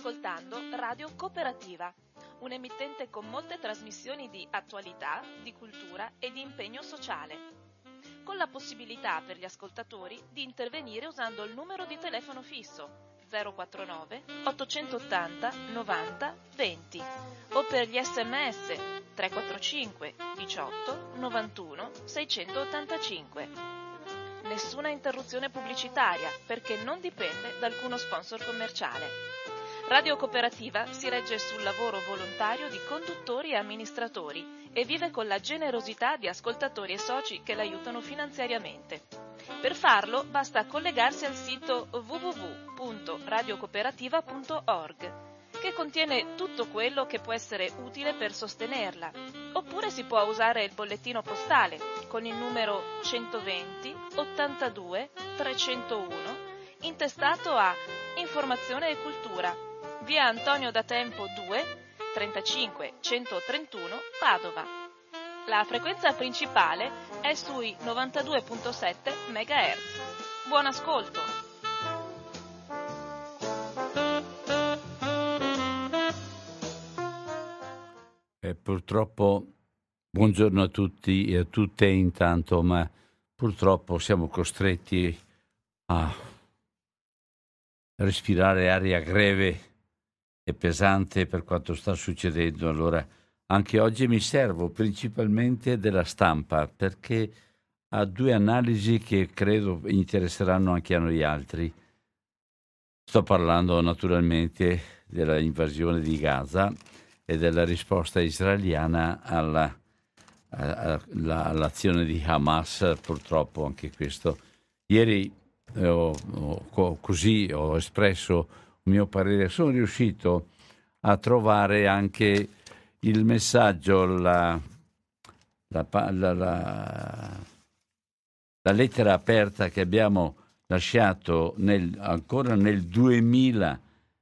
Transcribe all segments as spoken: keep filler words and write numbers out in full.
ascoltando Radio Cooperativa, un emittente con molte trasmissioni di attualità, di cultura e di impegno sociale, con la possibilità per gli ascoltatori di intervenire usando il numero di telefono fisso zero quattro nove ottocentottanta novanta venti o per gli sms tre quattro cinque diciotto novantuno seicentottantacinque. Nessuna interruzione pubblicitaria perché non dipende da alcuno sponsor commerciale. Radio Cooperativa si regge sul lavoro volontario di conduttori e amministratori e vive con la generosità di ascoltatori e soci che l'aiutano finanziariamente. Per farlo basta collegarsi al sito w w w punto radiocooperativa punto org, che contiene tutto quello che può essere utile per sostenerla, oppure si può usare il bollettino postale con il numero centoventi ottantadue trecentouno intestato a Informazione e Cultura, via Antonio da Tempo due, trentacinque centotrentuno Padova. La frequenza principale è sui novantadue virgola sette megahertz. Buon ascolto! Eh, purtroppo, buongiorno a tutti e a tutte intanto, ma purtroppo siamo costretti a respirare aria greve e pesante per quanto sta succedendo. Allora, anche oggi mi servo principalmente della stampa perché ha due analisi che credo interesseranno anche a noi altri. Sto parlando naturalmente della invasione di Gaza e della risposta israeliana alla, alla, all'azione di Hamas, purtroppo anche questo. Ieri eh, ho, ho, così ho espresso il mio parere, sono riuscito a trovare anche il messaggio, la, la, la, la, la lettera aperta che abbiamo lasciato nel, ancora nel duemiladue,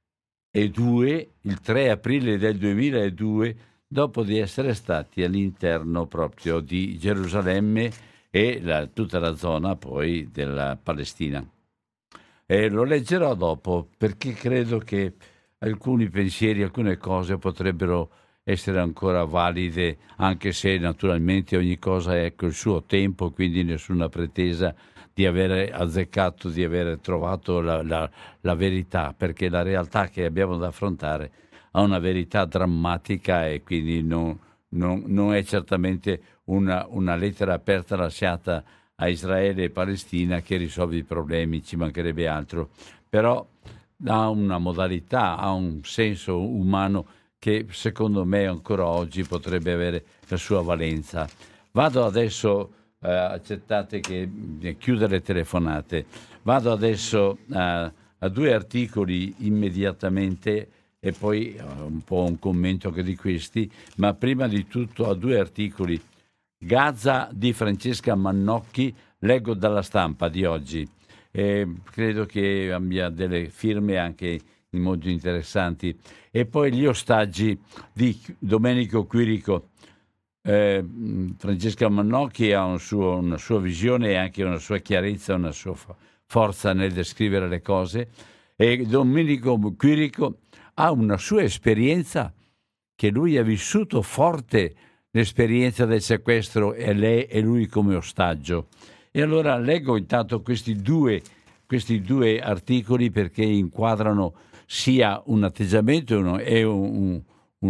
il tre aprile del duemiladue, dopo di essere stati all'interno proprio di Gerusalemme e la, tutta la zona poi della Palestina. E lo leggerò dopo perché credo che alcuni pensieri, alcune cose potrebbero essere ancora valide, anche se naturalmente ogni cosa è col suo tempo, quindi nessuna pretesa di avere azzeccato, di avere trovato la, la, la verità, perché la realtà che abbiamo da affrontare ha una verità drammatica e quindi non, non, non è certamente una, una lettera aperta lasciata a Israele e Palestina che risolve i problemi, ci mancherebbe altro, però ha una modalità, ha un senso umano che secondo me ancora oggi potrebbe avere la sua valenza. Vado adesso, eh, accettate che eh, chiuda le telefonate, vado adesso a, a due articoli immediatamente e poi uh, un po' un commento anche di questi, ma prima di tutto a due articoli. Gaza di Francesca Mannocchi, leggo dalla Stampa di oggi. Eh, credo che abbia delle firme anche in molto interessanti. E poi gli ostaggi di Domenico Quirico. Eh, Francesca Mannocchi ha un suo, una sua visione e anche una sua chiarezza, una sua forza nel descrivere le cose, e Domenico Quirico ha una sua esperienza che lui ha vissuto forte, l'esperienza del sequestro e lei e lui come ostaggio. E allora leggo intanto questi due, questi due articoli perché inquadrano sia un atteggiamento uno, e un,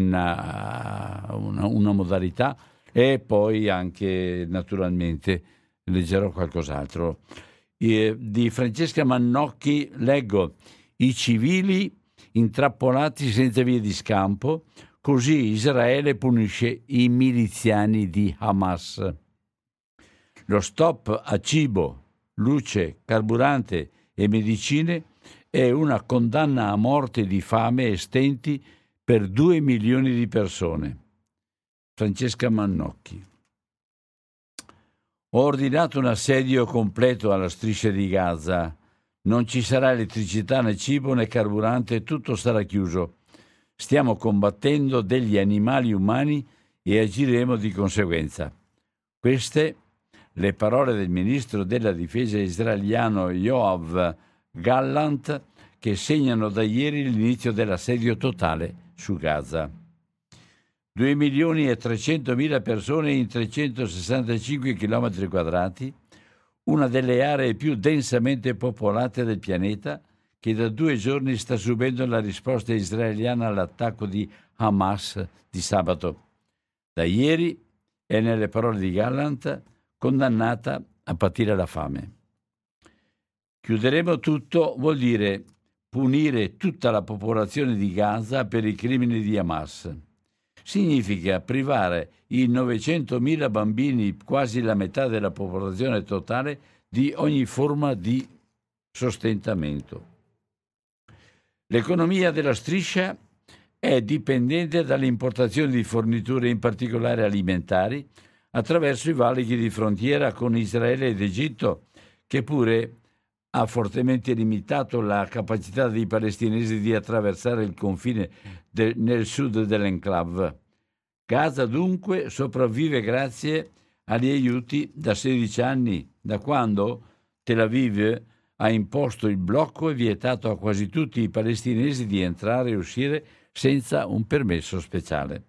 una, una, una modalità, e poi anche naturalmente leggerò qualcos'altro. Eh, di Francesca Mannocchi leggo: i civili intrappolati senza vie di scampo, così Israele punisce i miliziani di Hamas. Lo stop a cibo, luce, carburante e medicine è una condanna a morte di fame e stenti per due milioni di persone. Francesca Mannocchi. Ho ordinato un assedio completo alla striscia di Gaza. Non ci sarà elettricità né cibo né carburante, tutto sarà chiuso. Stiamo combattendo degli animali umani e agiremo di conseguenza. Queste le parole del ministro della difesa israeliano Yoav Gallant, che segnano da ieri l'inizio dell'assedio totale su Gaza. due milioni e trecentomila persone in trecentosessantacinque chilometri quadrati, una delle aree più densamente popolate del pianeta, che da due giorni sta subendo la risposta israeliana all'attacco di Hamas di sabato. Da ieri è, nelle parole di Gallant, condannata a patire la fame. Chiuderemo tutto vuol dire punire tutta la popolazione di Gaza per i crimini di Hamas. Significa privare i novecentomila bambini, quasi la metà della popolazione totale, di ogni forma di sostentamento. L'economia della striscia è dipendente dall'importazione di forniture, in particolare alimentari, attraverso i valichi di frontiera con Israele ed Egitto, che pure ha fortemente limitato la capacità dei palestinesi di attraversare il confine de- nel sud dell'enclave. Gaza dunque sopravvive grazie agli aiuti da sedici anni, da quando Tel Aviv ha imposto il blocco e vietato a quasi tutti i palestinesi di entrare e uscire senza un permesso speciale.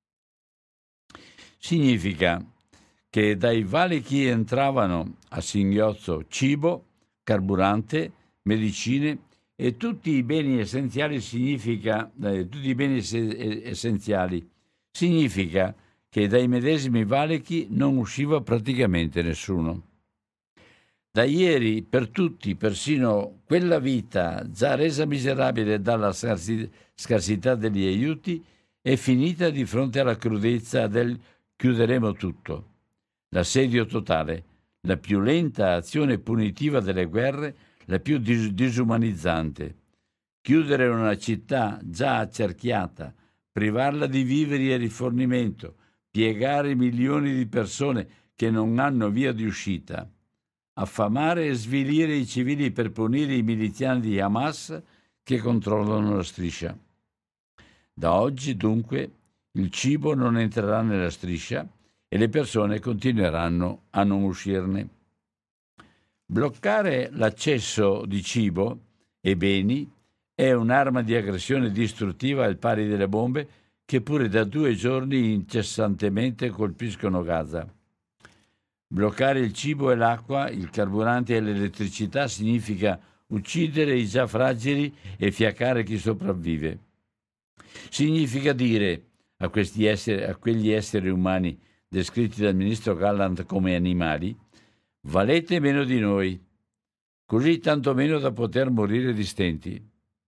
Significa che dai valichi entravano a singhiozzo cibo, carburante, medicine e tutti i beni essenziali. Significa eh, tutti i beni essenziali. Significa che dai medesimi valichi non usciva praticamente nessuno. Da ieri per tutti, persino quella vita già resa miserabile dalla scarsità degli aiuti, è finita di fronte alla crudezza del chiuderemo tutto. L'assedio totale, la più lenta azione punitiva delle guerre, la più dis- disumanizzante. Chiudere una città già accerchiata, privarla di viveri e rifornimento, piegare milioni di persone che non hanno via di uscita, affamare e svilire i civili per punire i miliziani di Hamas che controllano la striscia. Da oggi, dunque, il cibo non entrerà nella striscia e le persone continueranno a non uscirne. Bloccare l'accesso di cibo e beni è un'arma di aggressione distruttiva al pari delle bombe che pure da due giorni incessantemente colpiscono Gaza. Bloccare il cibo e l'acqua, il carburante e l'elettricità significa uccidere i già fragili e fiaccare chi sopravvive. Significa dire a, questi esseri, a quegli esseri umani descritti dal ministro Gallant come animali: valete meno di noi, così tanto meno da poter morire di stenti.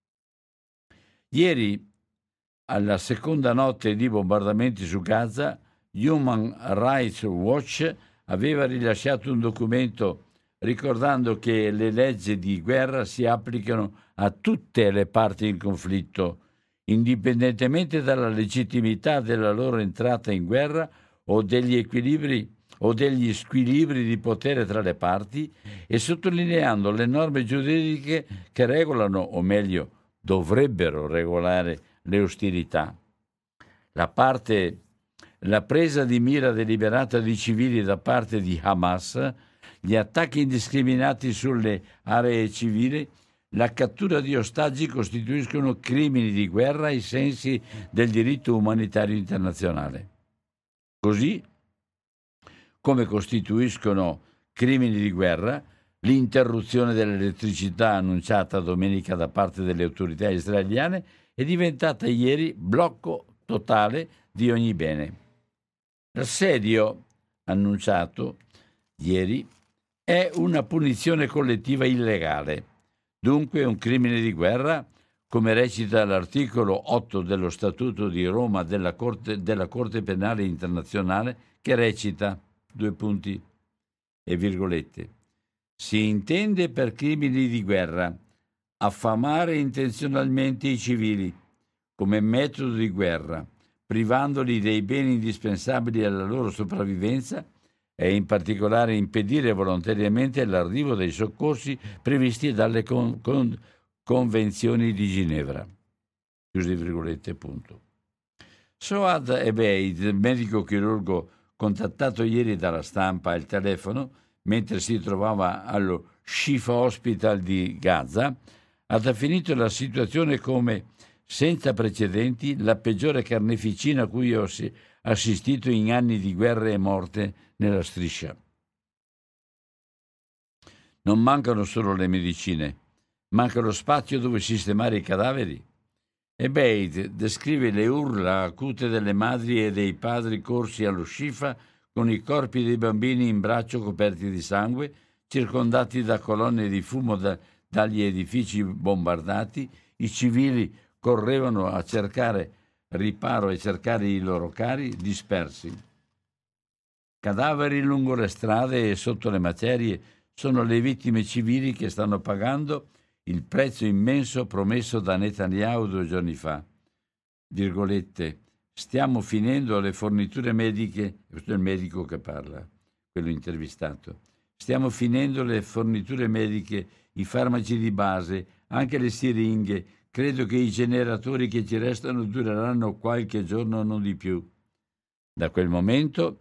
Ieri, alla seconda notte di bombardamenti su Gaza, Human Rights Watch aveva rilasciato un documento ricordando che le leggi di guerra si applicano a tutte le parti in conflitto, indipendentemente dalla legittimità della loro entrata in guerra o degli equilibri o degli squilibri di potere tra le parti, e sottolineando le norme giuridiche che regolano, o meglio, dovrebbero regolare le ostilità. La parte La presa di mira deliberata di civili da parte di Hamas, gli attacchi indiscriminati sulle aree civili, la cattura di ostaggi costituiscono crimini di guerra ai sensi del diritto umanitario internazionale. Così come costituiscono crimini di guerra l'interruzione dell'elettricità annunciata domenica da parte delle autorità israeliane è diventata ieri blocco totale di ogni bene. L'assedio annunciato ieri è una punizione collettiva illegale, dunque un crimine di guerra, come recita l'articolo otto dello Statuto di Roma della Corte, della Corte Penale Internazionale, che recita, due punti e virgolette, si intende per crimini di guerra affamare intenzionalmente i civili come metodo di guerra, privandoli dei beni indispensabili alla loro sopravvivenza e in particolare impedire volontariamente l'arrivo dei soccorsi previsti dalle con, con, convenzioni di Ginevra. Chiusi virgolette, punto. Soad Ebeid, medico chirurgo contattato ieri dalla stampa al telefono mentre si trovava allo Shifa Hospital di Gaza, ha definito la situazione come senza precedenti, la peggiore carneficina a cui ho assistito in anni di guerre e morte nella striscia. Non mancano solo le medicine, manca lo spazio dove sistemare i cadaveri. E Beit descrive le urla acute delle madri e dei padri corsi allo Shifa con i corpi dei bambini in braccio coperti di sangue, circondati da colonne di fumo da, dagli edifici bombardati. I civili correvano a cercare riparo e cercare i loro cari dispersi. Cadaveri lungo le strade e sotto le macerie sono le vittime civili che stanno pagando il prezzo immenso promesso da Netanyahu due giorni fa. Virgolette, stiamo finendo le forniture mediche, questo è il medico che parla, quello intervistato, stiamo finendo le forniture mediche, i farmaci di base, anche le siringhe, credo che i generatori che ci restano dureranno qualche giorno, non di più. Da quel momento,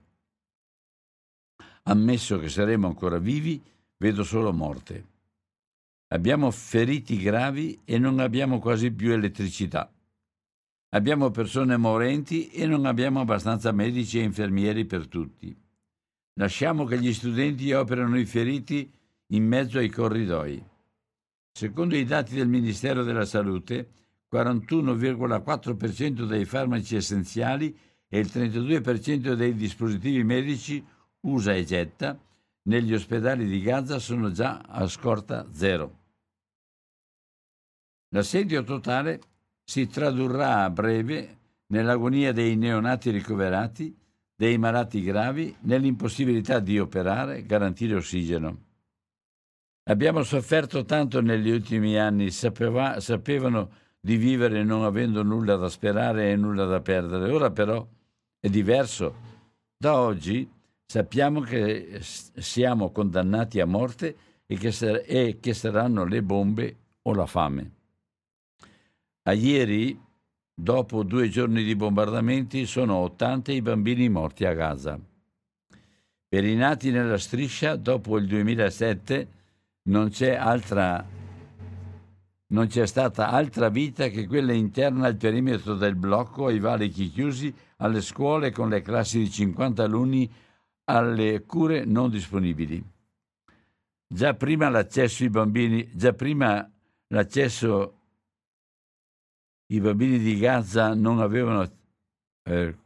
ammesso che saremo ancora vivi, vedo solo morte. Abbiamo feriti gravi e non abbiamo quasi più elettricità. Abbiamo persone morenti e non abbiamo abbastanza medici e infermieri per tutti. Lasciamo che gli studenti operano i feriti in mezzo ai corridoi. Secondo i dati del Ministero della Salute, quarantuno virgola quattro per cento dei farmaci essenziali e il trentadue per cento dei dispositivi medici usa e getta negli ospedali di Gaza sono già a scorta zero. L'assedio totale si tradurrà a breve nell'agonia dei neonati ricoverati, dei malati gravi, nell'impossibilità di operare, garantire ossigeno. Abbiamo sofferto tanto negli ultimi anni, sapeva, sapevano di vivere non avendo nulla da sperare e nulla da perdere. Ora però è diverso. Da oggi sappiamo che siamo condannati a morte e che, sar- e che saranno le bombe o la fame. A ieri, dopo due giorni di bombardamenti, sono ottanta i bambini morti a Gaza. Per i nati nella striscia, dopo il duemilasette, non c'è altra, non c'è stata altra vita che quella interna al perimetro del blocco, ai valichi chiusi, alle scuole con le classi di cinquanta alunni, alle cure non disponibili. Già prima l'accesso ai bambini, già prima l'accesso i bambini di Gaza non avevano, eh,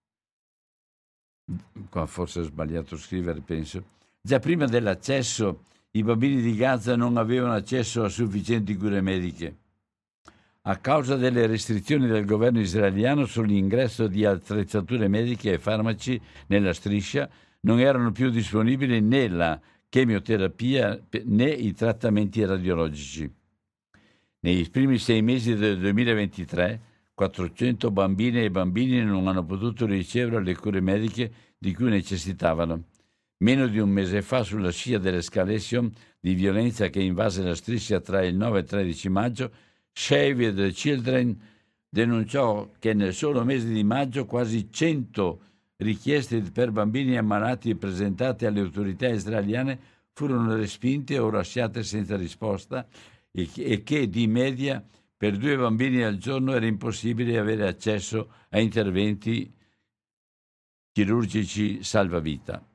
qua forse ho sbagliato a scrivere, penso, già prima dell'accesso i bambini di Gaza non avevano accesso a sufficienti cure mediche. A causa delle restrizioni del governo israeliano sull'ingresso di attrezzature mediche e farmaci nella striscia, non erano più disponibili né la chemioterapia né i trattamenti radiologici. Nei primi sei mesi del duemilaventitré, quattrocento bambine e bambini non hanno potuto ricevere le cure mediche di cui necessitavano. Meno di un mese fa, sulla scia dell'escalation di violenza che invase la striscia tra il nove e il tredici maggio, Save the Children denunciò che nel solo mese di maggio quasi cento richieste per bambini ammalati presentate alle autorità israeliane furono respinte o lasciate senza risposta e che di media per due bambini al giorno era impossibile avere accesso a interventi chirurgici salvavita.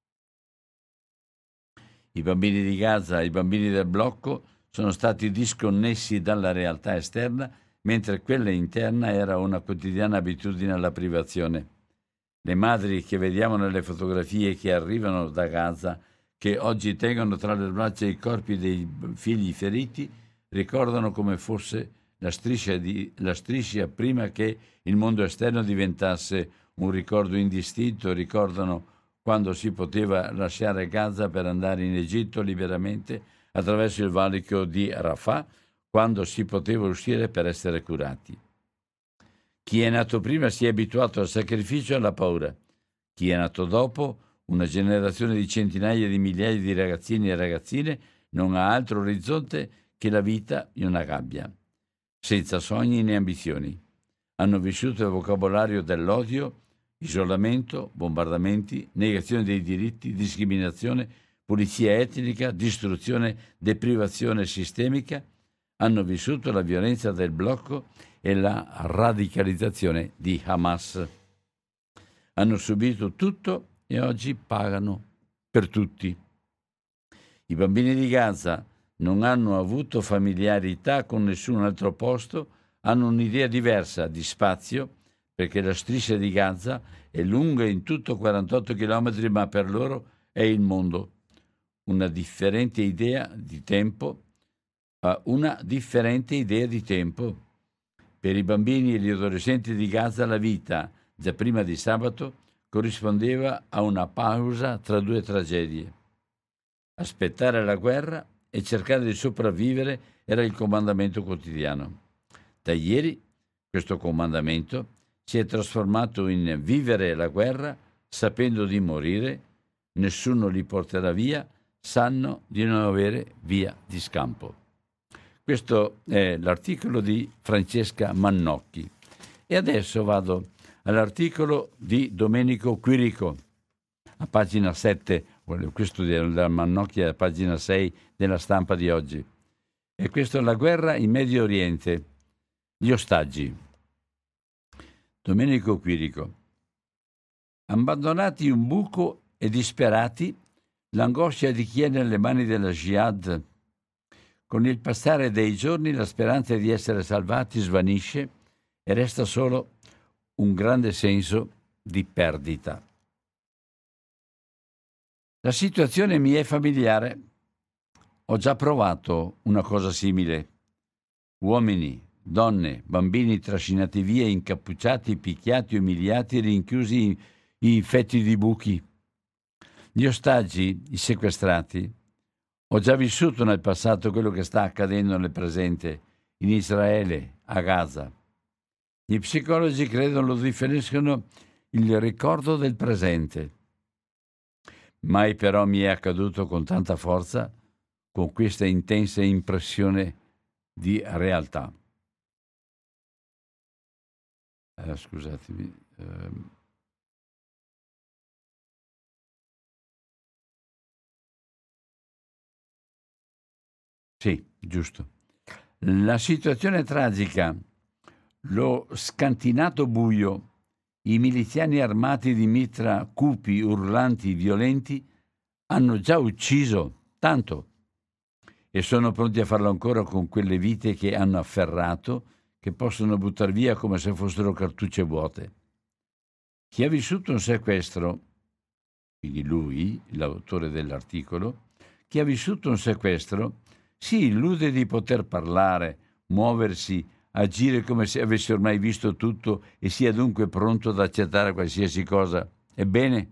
I bambini di Gaza e i bambini del blocco sono stati disconnessi dalla realtà esterna, mentre quella interna era una quotidiana abitudine alla privazione. Le madri che vediamo nelle fotografie che arrivano da Gaza, che oggi tengono tra le braccia i corpi dei figli feriti, ricordano come fosse la striscia, di, la striscia prima che il mondo esterno diventasse un ricordo indistinto, ricordano quando si poteva lasciare Gaza per andare in Egitto liberamente attraverso il valico di Rafah, quando si poteva uscire per essere curati. Chi è nato prima si è abituato al sacrificio e alla paura. Chi è nato dopo, una generazione di centinaia di migliaia di ragazzini e ragazzine, non ha altro orizzonte che la vita in una gabbia, senza sogni né ambizioni. Hanno vissuto il vocabolario dell'odio, isolamento, bombardamenti, negazione dei diritti, discriminazione, pulizia etnica, distruzione, deprivazione sistemica. hanno vissuto la violenza del blocco e la radicalizzazione di Hamas. Hanno subito tutto e oggi pagano per tutti. I bambini di Gaza non hanno avuto familiarità con nessun altro posto, hanno un'idea diversa di spazio, perché la striscia di Gaza è lunga in tutto quarantotto chilometri, ma per loro è il mondo. Una differente idea di tempo, una differente idea di tempo. Per i bambini e gli adolescenti di Gaza la vita, già prima di sabato, corrispondeva a una pausa tra due tragedie. Aspettare la guerra e cercare di sopravvivere era il comandamento quotidiano. Da ieri questo comandamento si è trasformato in vivere la guerra sapendo di morire, nessuno li porterà via, sanno di non avere via di scampo. Questo è l'articolo di Francesca Mannocchi. E adesso vado all'articolo di Domenico Quirico, a pagina sette, questo della Mannocchi è a pagina sei della Stampa di oggi. E questo è la guerra in Medio Oriente, gli ostaggi. Domenico Quirico. Abbandonati in un buco e disperati, l'angoscia di chi è nelle mani della Jihad. Con il passare dei giorni la speranza di essere salvati svanisce e resta solo un grande senso di perdita. La situazione mi è familiare. Ho già provato una cosa simile. Uomini, donne, bambini trascinati via, incappucciati, picchiati, umiliati, rinchiusi in, in fetti di buchi. Gli ostaggi, i sequestrati. Ho già vissuto nel passato quello che sta accadendo nel presente, in Israele, a Gaza. Gli psicologi credo lo definiscono il ricordo del presente. Mai però mi è accaduto con tanta forza, con questa intensa impressione di realtà. Eh, scusatemi. Ehm. Sì, giusto. La situazione è tragica. Lo scantinato buio, i miliziani armati di mitra cupi, urlanti, violenti, hanno già ucciso tanto e sono pronti a farlo ancora con quelle vite che hanno afferrato, che possono buttar via come se fossero cartucce vuote. Chi ha vissuto un sequestro, quindi lui, l'autore dell'articolo, chi ha vissuto un sequestro si illude di poter parlare, muoversi, agire come se avesse ormai visto tutto e sia dunque pronto ad accettare qualsiasi cosa. Ebbene,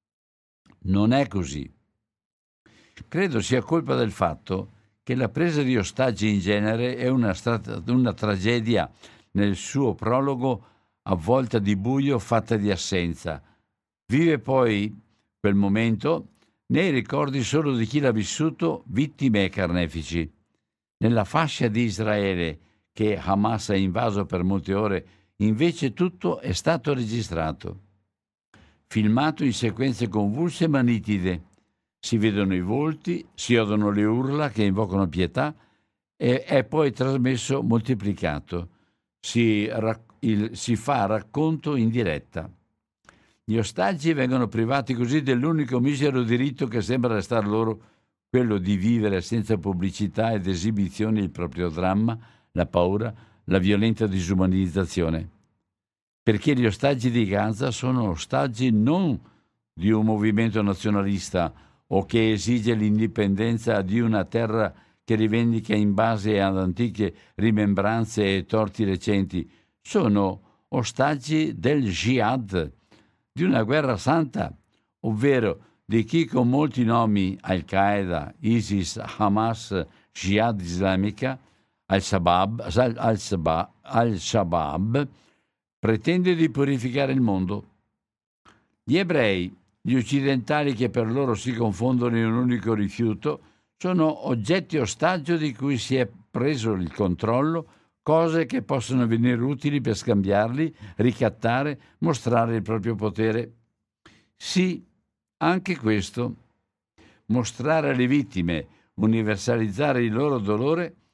non è così. Credo sia colpa del fatto che la presa di ostaggi in genere è una, strat- una tragedia nel suo prologo avvolta di buio, fatta di assenza. Vive poi quel momento nei ricordi solo di chi l'ha vissuto, vittime e carnefici. Nella fascia di Israele che Hamas ha invaso per molte ore, invece tutto è stato registrato. Filmato in sequenze convulse ma nitide. Si vedono i volti, si odono le urla che invocano pietà e è poi trasmesso moltiplicato. Si, rac- il, si fa racconto in diretta. Gli ostaggi vengono privati così dell'unico misero diritto che sembra restar loro, quello di vivere senza pubblicità ed esibizioni il proprio dramma, la paura, la violenta disumanizzazione. Perché gli ostaggi di Gaza sono ostaggi non di un movimento nazionalista o che esige l'indipendenza di una terra che rivendica in base ad antiche rimembranze e torti recenti, sono ostaggi del jihad, di una guerra santa, ovvero di chi con molti nomi, Al-Qaeda, ISIS, Hamas, Jihad islamica, Al-Shabaab, Al-Shabaab, Al-Shabaab, pretende di purificare il mondo. Gli ebrei, gli occidentali che per loro si confondono in un unico rifiuto, sono oggetti ostaggio di cui si è preso il controllo, cose che possono venire utili per scambiarli, ricattare, mostrare il proprio potere. Sì, anche questo. Mostrare alle vittime, universalizzare il loro dolore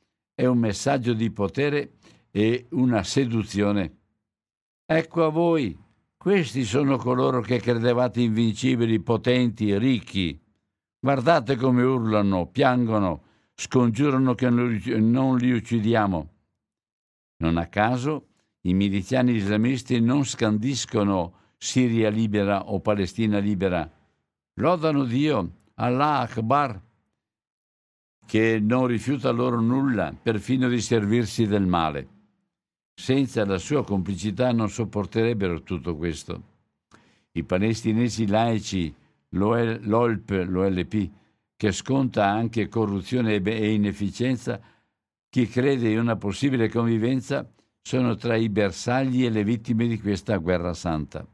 è un messaggio di potere e una seduzione. Ecco a voi, questi sono coloro che credevate invincibili, potenti, ricchi. Guardate come urlano, piangono, scongiurano che non li uccidiamo. Non a caso i miliziani islamisti non scandiscono Siria libera o Palestina libera. Lodano Dio, Allah Akbar, che non rifiuta loro nulla, perfino di servirsi del male. Senza la sua complicità non sopporterebbero tutto questo. I palestinesi laici, l'O L P, l'O L P, che sconta anche corruzione e inefficienza, chi crede in una possibile convivenza, sono tra i bersagli e le vittime di questa guerra santa.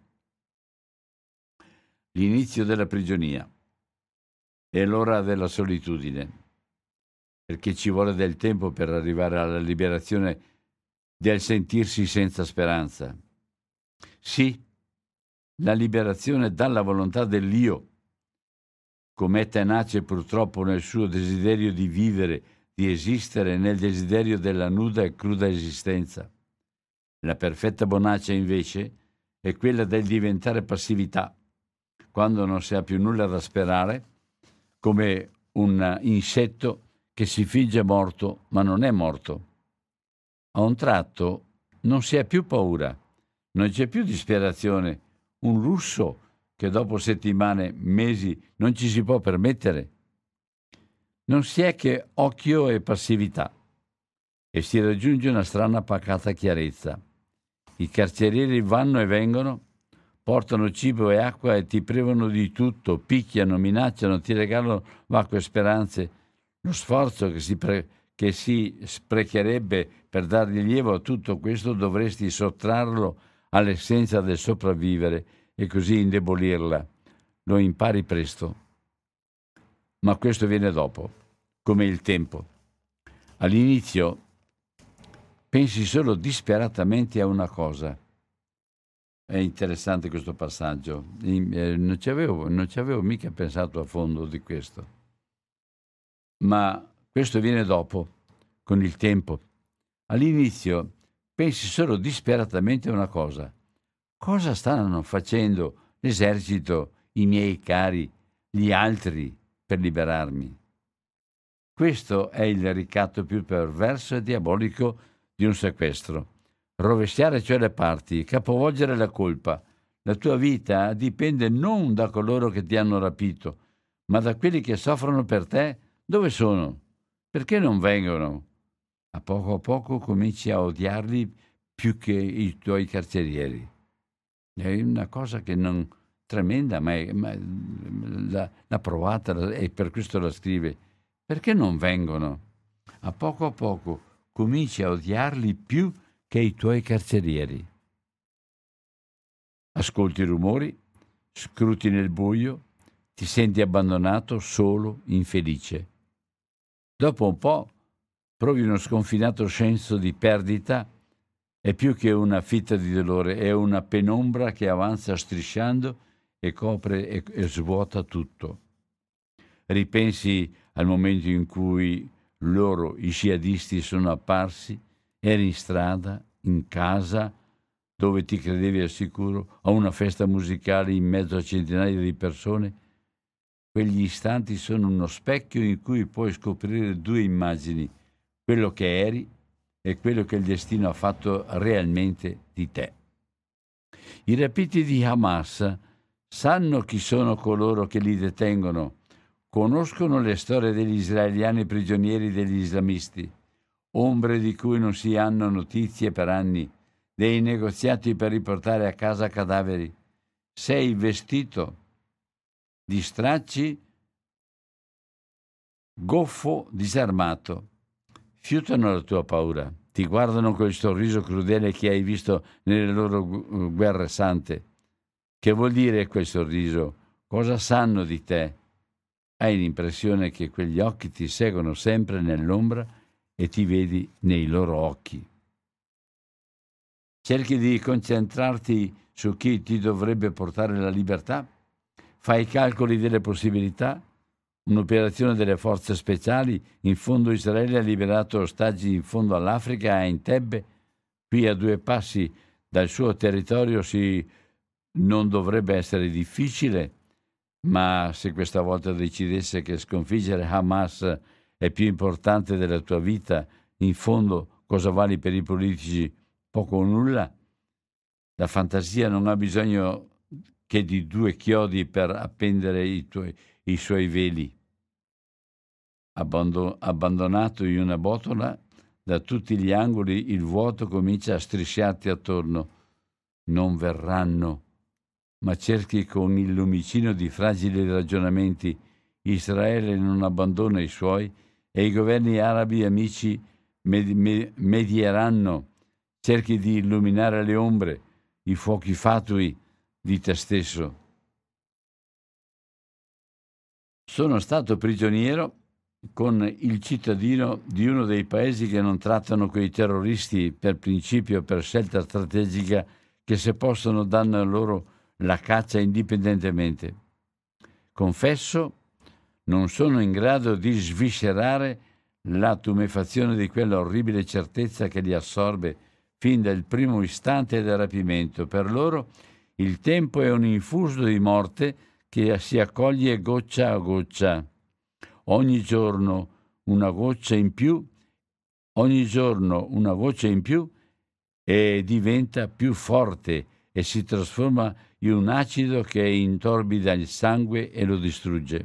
L'inizio della prigionia è l'ora della solitudine, perché ci vuole del tempo per arrivare alla liberazione del sentirsi senza speranza. Sì, la liberazione dalla volontà dell'io, com'è tenace purtroppo nel suo desiderio di vivere, di esistere, nel desiderio della nuda e cruda esistenza. La perfetta bonaccia, invece, è quella del diventare passività, quando non si ha più nulla da sperare, come un insetto che si finge morto ma non è morto. A un tratto non si ha più paura, non c'è più disperazione, un lusso che dopo settimane, mesi non ci si può permettere. Non si è che occhio e passività e si raggiunge una strana pacata chiarezza. I carcerieri vanno e vengono, portano cibo e acqua e ti privano di tutto, picchiano, minacciano, ti regalano vacue speranze. Lo sforzo che si, pre- che si sprecherebbe per dar rilievo a tutto questo dovresti sottrarlo all'essenza del sopravvivere e così indebolirla. Lo impari presto. Ma questo viene dopo, come il tempo. All'inizio pensi solo disperatamente a una cosa. È interessante questo passaggio. Non ci avevo, non ci avevo mica pensato a fondo di questo. Ma questo viene dopo, con il tempo. All'inizio pensi solo disperatamente a una cosa. Cosa stanno facendo l'esercito, i miei cari, gli altri per liberarmi? Questo è il ricatto più perverso e diabolico di un sequestro. Rovesciare cioè le parti, capovolgere la colpa. La tua vita dipende non da coloro che ti hanno rapito, ma da quelli che soffrono per te. Dove sono? Perché non vengono? A poco a poco cominci a odiarli più che i tuoi carcerieri. È una cosa che non tremenda, ma, è, ma l'ha, l'ha provata e per questo la scrive. Perché non vengono? A poco a poco cominci a odiarli più che i tuoi carcerieri. Ascolti i rumori, scruti nel buio, ti senti abbandonato, solo, infelice. Dopo un po' provi uno sconfinato senso di perdita. È più che una fitta di dolore, è una penombra che avanza strisciando e copre e, e svuota tutto. Ripensi al momento in cui loro, i jihadisti, sono apparsi, eri in strada, in casa, dove ti credevi al sicuro, a una festa musicale in mezzo a centinaia di persone. Quegli istanti sono uno specchio in cui puoi scoprire due immagini, quello che eri e quello che il destino ha fatto realmente di te. I rapiti di Hamas sanno chi sono coloro che li detengono, conoscono le storie degli israeliani prigionieri degli islamisti, ombre di cui non si hanno notizie per anni, dei negoziati per riportare a casa cadaveri. Sei vestito di stracci, goffo, disarmato. Fiutano la tua paura, ti guardano col sorriso crudele che hai visto nelle loro guerre sante. Che vuol dire quel sorriso? Cosa sanno di te? Hai l'impressione che quegli occhi ti seguono sempre nell'ombra e ti vedi nei loro occhi. Cerchi di concentrarti su chi ti dovrebbe portare la libertà? Fai i calcoli delle possibilità? un'operazione delle forze speciali, in fondo Israele ha liberato ostaggi in fondo all'Africa, a Entebbe, qui a due passi dal suo territorio. Si, non dovrebbe essere difficile, ma se questa volta decidesse che sconfiggere Hamas è più importante della tua vita, in fondo cosa vali per i politici? Poco o nulla. La fantasia non ha bisogno che di due chiodi per appendere i, tuoi, i suoi veli. Abbando, abbandonato in una botola, da tutti gli angoli il vuoto comincia a strisciarti attorno. Non verranno, ma cerchi con il lumicino di fragili ragionamenti. Israele non abbandona i suoi e i governi arabi amici med- med- medieranno. Cerchi di illuminare le ombre, i fuochi fatui di te stesso. Sono stato prigioniero con il cittadino di uno dei paesi che non trattano quei terroristi per principio, per scelta strategica, che se possono danno loro la caccia indipendentemente. Confesso, non sono in grado di sviscerare la tumefazione di quella orribile certezza che li assorbe fin dal primo istante del rapimento. Per loro il tempo è un infuso di morte che si accoglie goccia a goccia. Ogni giorno una goccia in più, ogni giorno una goccia in più e diventa più forte e si trasforma in un acido che intorbida il sangue e lo distrugge.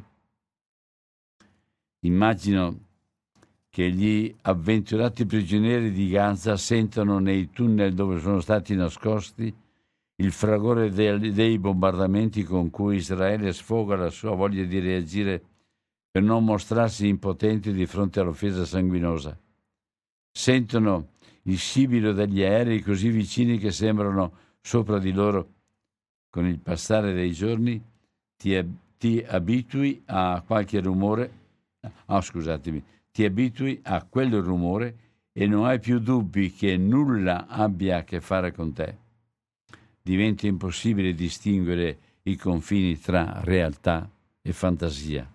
Immagino che gli avventurati prigionieri di Gaza sentono nei tunnel dove sono stati nascosti il fragore dei, dei bombardamenti con cui Israele sfoga la sua voglia di reagire per non mostrarsi impotenti di fronte all'offesa sanguinosa. Sentono il sibilo degli aerei così vicini che sembrano sopra di loro. Con il passare dei giorni ti, ti abitui a qualche rumore, ah, scusatemi, ti abitui a quel rumore e non hai più dubbi che nulla abbia a che fare con te. Diventa impossibile distinguere i confini tra realtà e fantasia.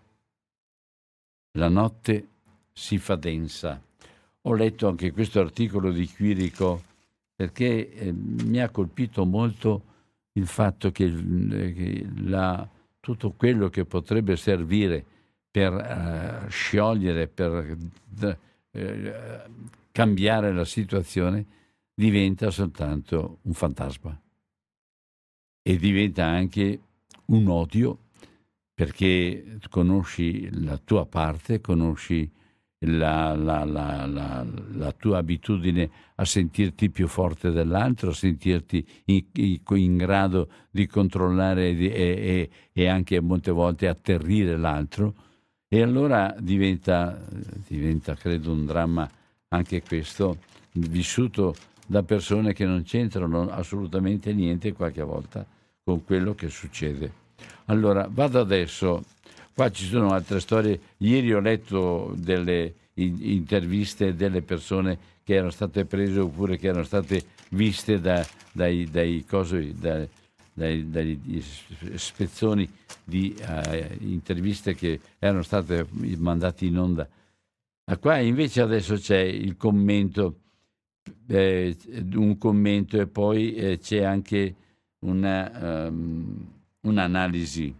La notte si fa densa. Ho letto anche questo articolo di Quirico perché eh, mi ha colpito molto il fatto che, eh, che la, tutto quello che potrebbe servire per eh, sciogliere, per eh, cambiare la situazione, diventa soltanto un fantasma. E diventa anche un odio, perché conosci la tua parte, conosci la, la, la, la, la tua abitudine a sentirti più forte dell'altro, a sentirti in, in, in grado di controllare e, e, e anche molte volte atterrire l'altro, e allora diventa, diventa, credo, un dramma anche questo, vissuto da persone che non c'entrano assolutamente niente qualche volta con quello che succede. Allora, vado adesso. Qua ci sono altre storie. Ieri ho letto delle interviste delle persone che erano state prese oppure che erano state viste da, dai, dai, cosi, da, dai, dai spezzoni di uh, interviste che erano state mandate in onda. Ma qua invece adesso c'è il commento, eh, un commento e poi eh, c'è anche una, um, un'analisi.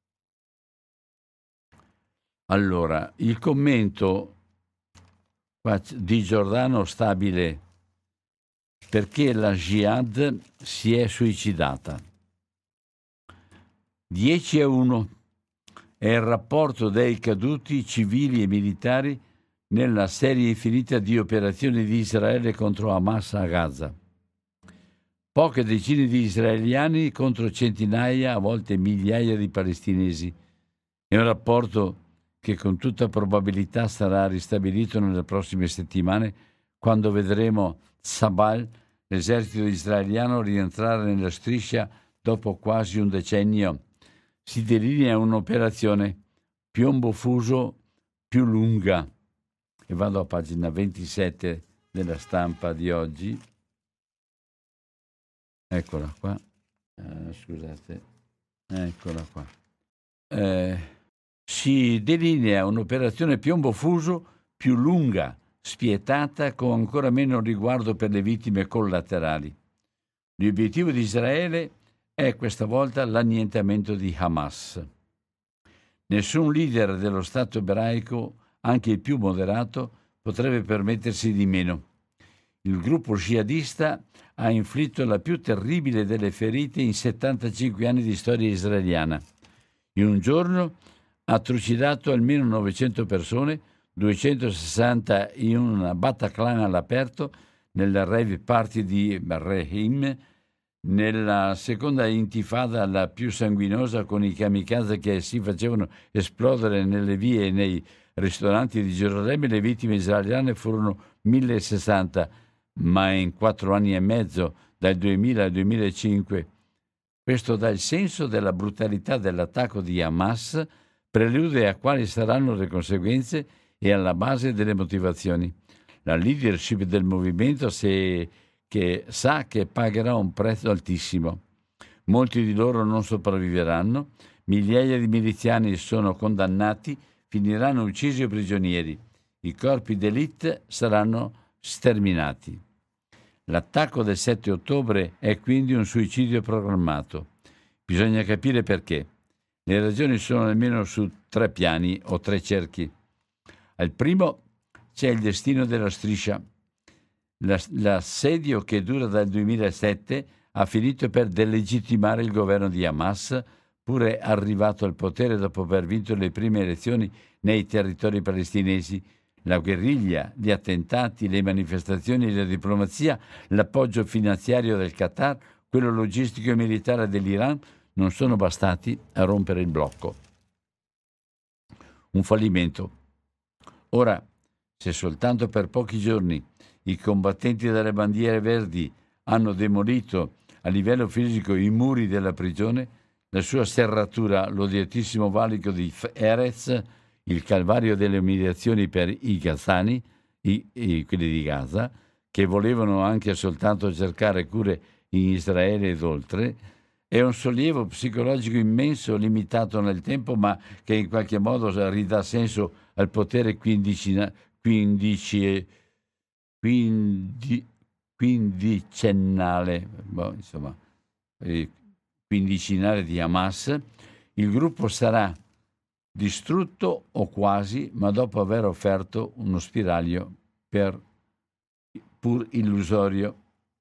Allora, il commento di Giordano Stabile: perché la Jihad si è suicidata. dieci a uno è il rapporto dei caduti civili e militari nella serie infinita di operazioni di Israele contro Hamas a Gaza. Poche decine di israeliani contro centinaia, a volte migliaia di palestinesi. È un rapporto che con tutta probabilità sarà ristabilito nelle prossime settimane, quando vedremo Sabal, l'esercito israeliano, rientrare nella striscia dopo quasi un decennio. Si delinea un'operazione piombo fuso più lunga. E vado a pagina ventisette della Stampa di oggi. Eccola qua. Uh, scusate. Eccola qua. Eh, si delinea un'operazione piombo fuso più lunga, spietata, con ancora meno riguardo per le vittime collaterali. L'obiettivo di Israele è questa volta l'annientamento di Hamas. Nessun leader dello Stato ebraico, anche il più moderato, potrebbe permettersi di meno. Il gruppo jihadista ha inflitto la più terribile delle ferite in settantacinque anni di storia israeliana. In un giorno ha trucidato almeno novecento persone, duecentosessanta in una Bataclan all'aperto, nella rave party di Re'im, nella seconda intifada, la più sanguinosa, con i kamikaze che si facevano esplodere nelle vie e nei ristoranti di Gerusalemme. Le vittime israeliane furono millesessanta, ma in quattro anni e mezzo, dal duemila al duemilacinque. Questo dà il senso della brutalità dell'attacco di Hamas, prelude a quali saranno le conseguenze e alla base delle motivazioni. La leadership del movimento se, che sa che pagherà un prezzo altissimo. Molti di loro non sopravviveranno, migliaia di miliziani sono condannati, finiranno uccisi o prigionieri. I corpi d'élite saranno sterminati. L'attacco del sette ottobre è quindi un suicidio programmato. Bisogna capire perché. Le ragioni sono almeno su tre piani o tre cerchi. Al primo c'è il destino della striscia. La, l'assedio che dura dal duemilasette ha finito per delegittimare il governo di Hamas, pure arrivato al potere dopo aver vinto le prime elezioni nei territori palestinesi. La guerriglia, gli attentati, le manifestazioni, la diplomazia, l'appoggio finanziario del Qatar, quello logistico e militare dell'Iran non sono bastati a rompere il blocco. Un fallimento. Ora, se soltanto per pochi giorni i combattenti delle bandiere verdi hanno demolito a livello fisico i muri della prigione, la sua serratura, l'odiatissimo valico di Erez, il calvario delle umiliazioni per i gazzani, i, i, quelli di Gaza, che volevano anche soltanto cercare cure in Israele ed oltre, è un sollievo psicologico immenso, limitato nel tempo, ma che in qualche modo ridà senso al potere quindicina, quindici, quindi, quindicennale, boh, insomma, eh, quindicinale di Hamas. Il gruppo sarà distrutto o quasi, ma dopo aver offerto uno spiraglio per pur illusorio.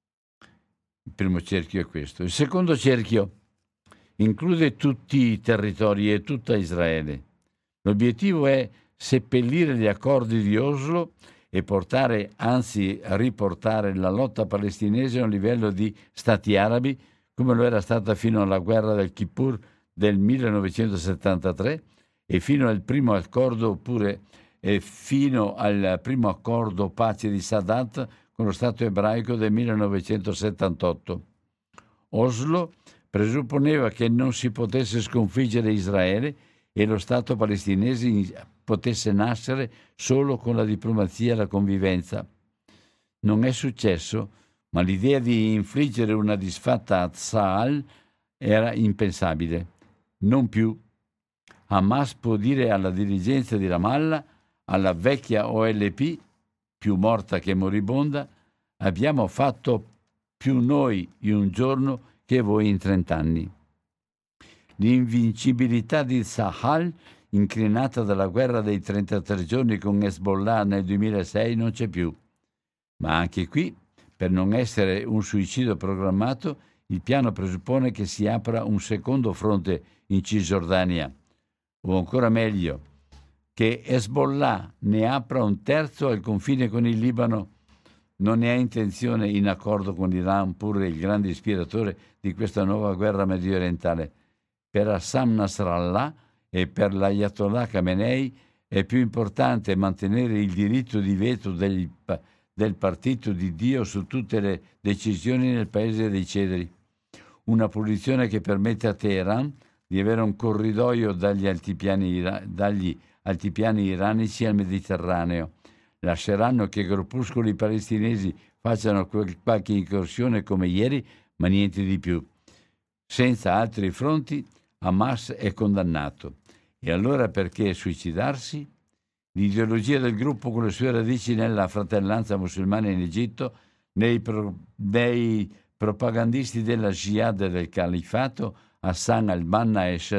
Il primo cerchio è questo. Il secondo cerchio include tutti i territori e tutta Israele. L'obiettivo è seppellire gli accordi di Oslo e portare, anzi riportare la lotta palestinese a un livello di stati arabi, come lo era stata fino alla guerra del Kippur del millenovecentosettantatré e fino al primo accordo oppure e fino al primo accordo pace di Sadat con lo Stato ebraico del millenovecentosettantotto. Oslo presupponeva che non si potesse sconfiggere Israele e lo Stato palestinese potesse nascere solo con la diplomazia e la convivenza. Non è successo, ma l'idea di infliggere una disfatta a Tzahal era impensabile. Non più. Hamas può dire alla dirigenza di Ramallah, alla vecchia O L P, più morta che moribonda, abbiamo fatto più noi in un giorno che voi in trent'anni. L'invincibilità di Tzahal, incrinata dalla guerra dei trentatré giorni con Hezbollah nel duemilasei, non c'è più. Ma anche qui, per non essere un suicidio programmato, il piano presuppone che si apra un secondo fronte in Cisgiordania, o ancora meglio, che Hezbollah ne apra un terzo al confine con il Libano. Non ne ha intenzione, in accordo con l'Iran, pure il grande ispiratore di questa nuova guerra mediorientale. Per Hassan Nasrallah e per l'Ayatollah Khamenei è più importante mantenere il diritto di veto del, del partito di Dio su tutte le decisioni nel paese dei cedri. Una posizione che permette a Teheran di avere un corridoio dagli altipiani, dagli altipiani iranici al Mediterraneo. Lasceranno che gruppuscoli palestinesi facciano qualche incursione come ieri, ma niente di più. Senza altri fronti, Hamas è condannato. E allora perché suicidarsi? L'ideologia del gruppo con le sue radici nella fratellanza musulmana in Egitto, nei, pro, nei propagandisti della Jihad e del Califfato, Hassan al-Banna e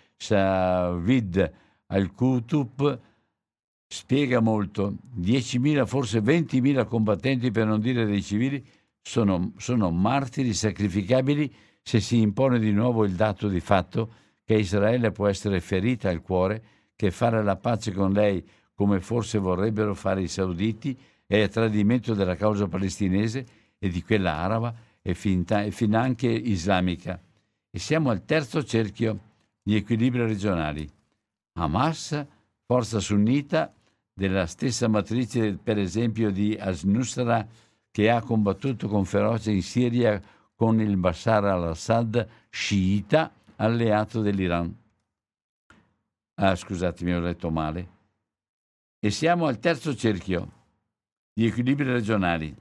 Shahid al-Qutb, spiega molto. diecimila, forse ventimila combattenti, per non dire dei civili, sono, sono martiri sacrificabili se si impone di nuovo il dato di fatto che Israele può essere ferita al cuore, che fare la pace con lei, come forse vorrebbero fare i sauditi, è il tradimento della causa palestinese e di quella araba e, finta, e finanche islamica. E siamo al terzo cerchio di equilibri regionali. Hamas, forza sunnita, della stessa matrice, per esempio, di al-Nusra, che ha combattuto con ferocia in Siria con il Bashar al-Assad, sciita, alleato dell'Iran. Ah, scusatemi, ho letto male. E siamo al terzo cerchio di equilibri regionali.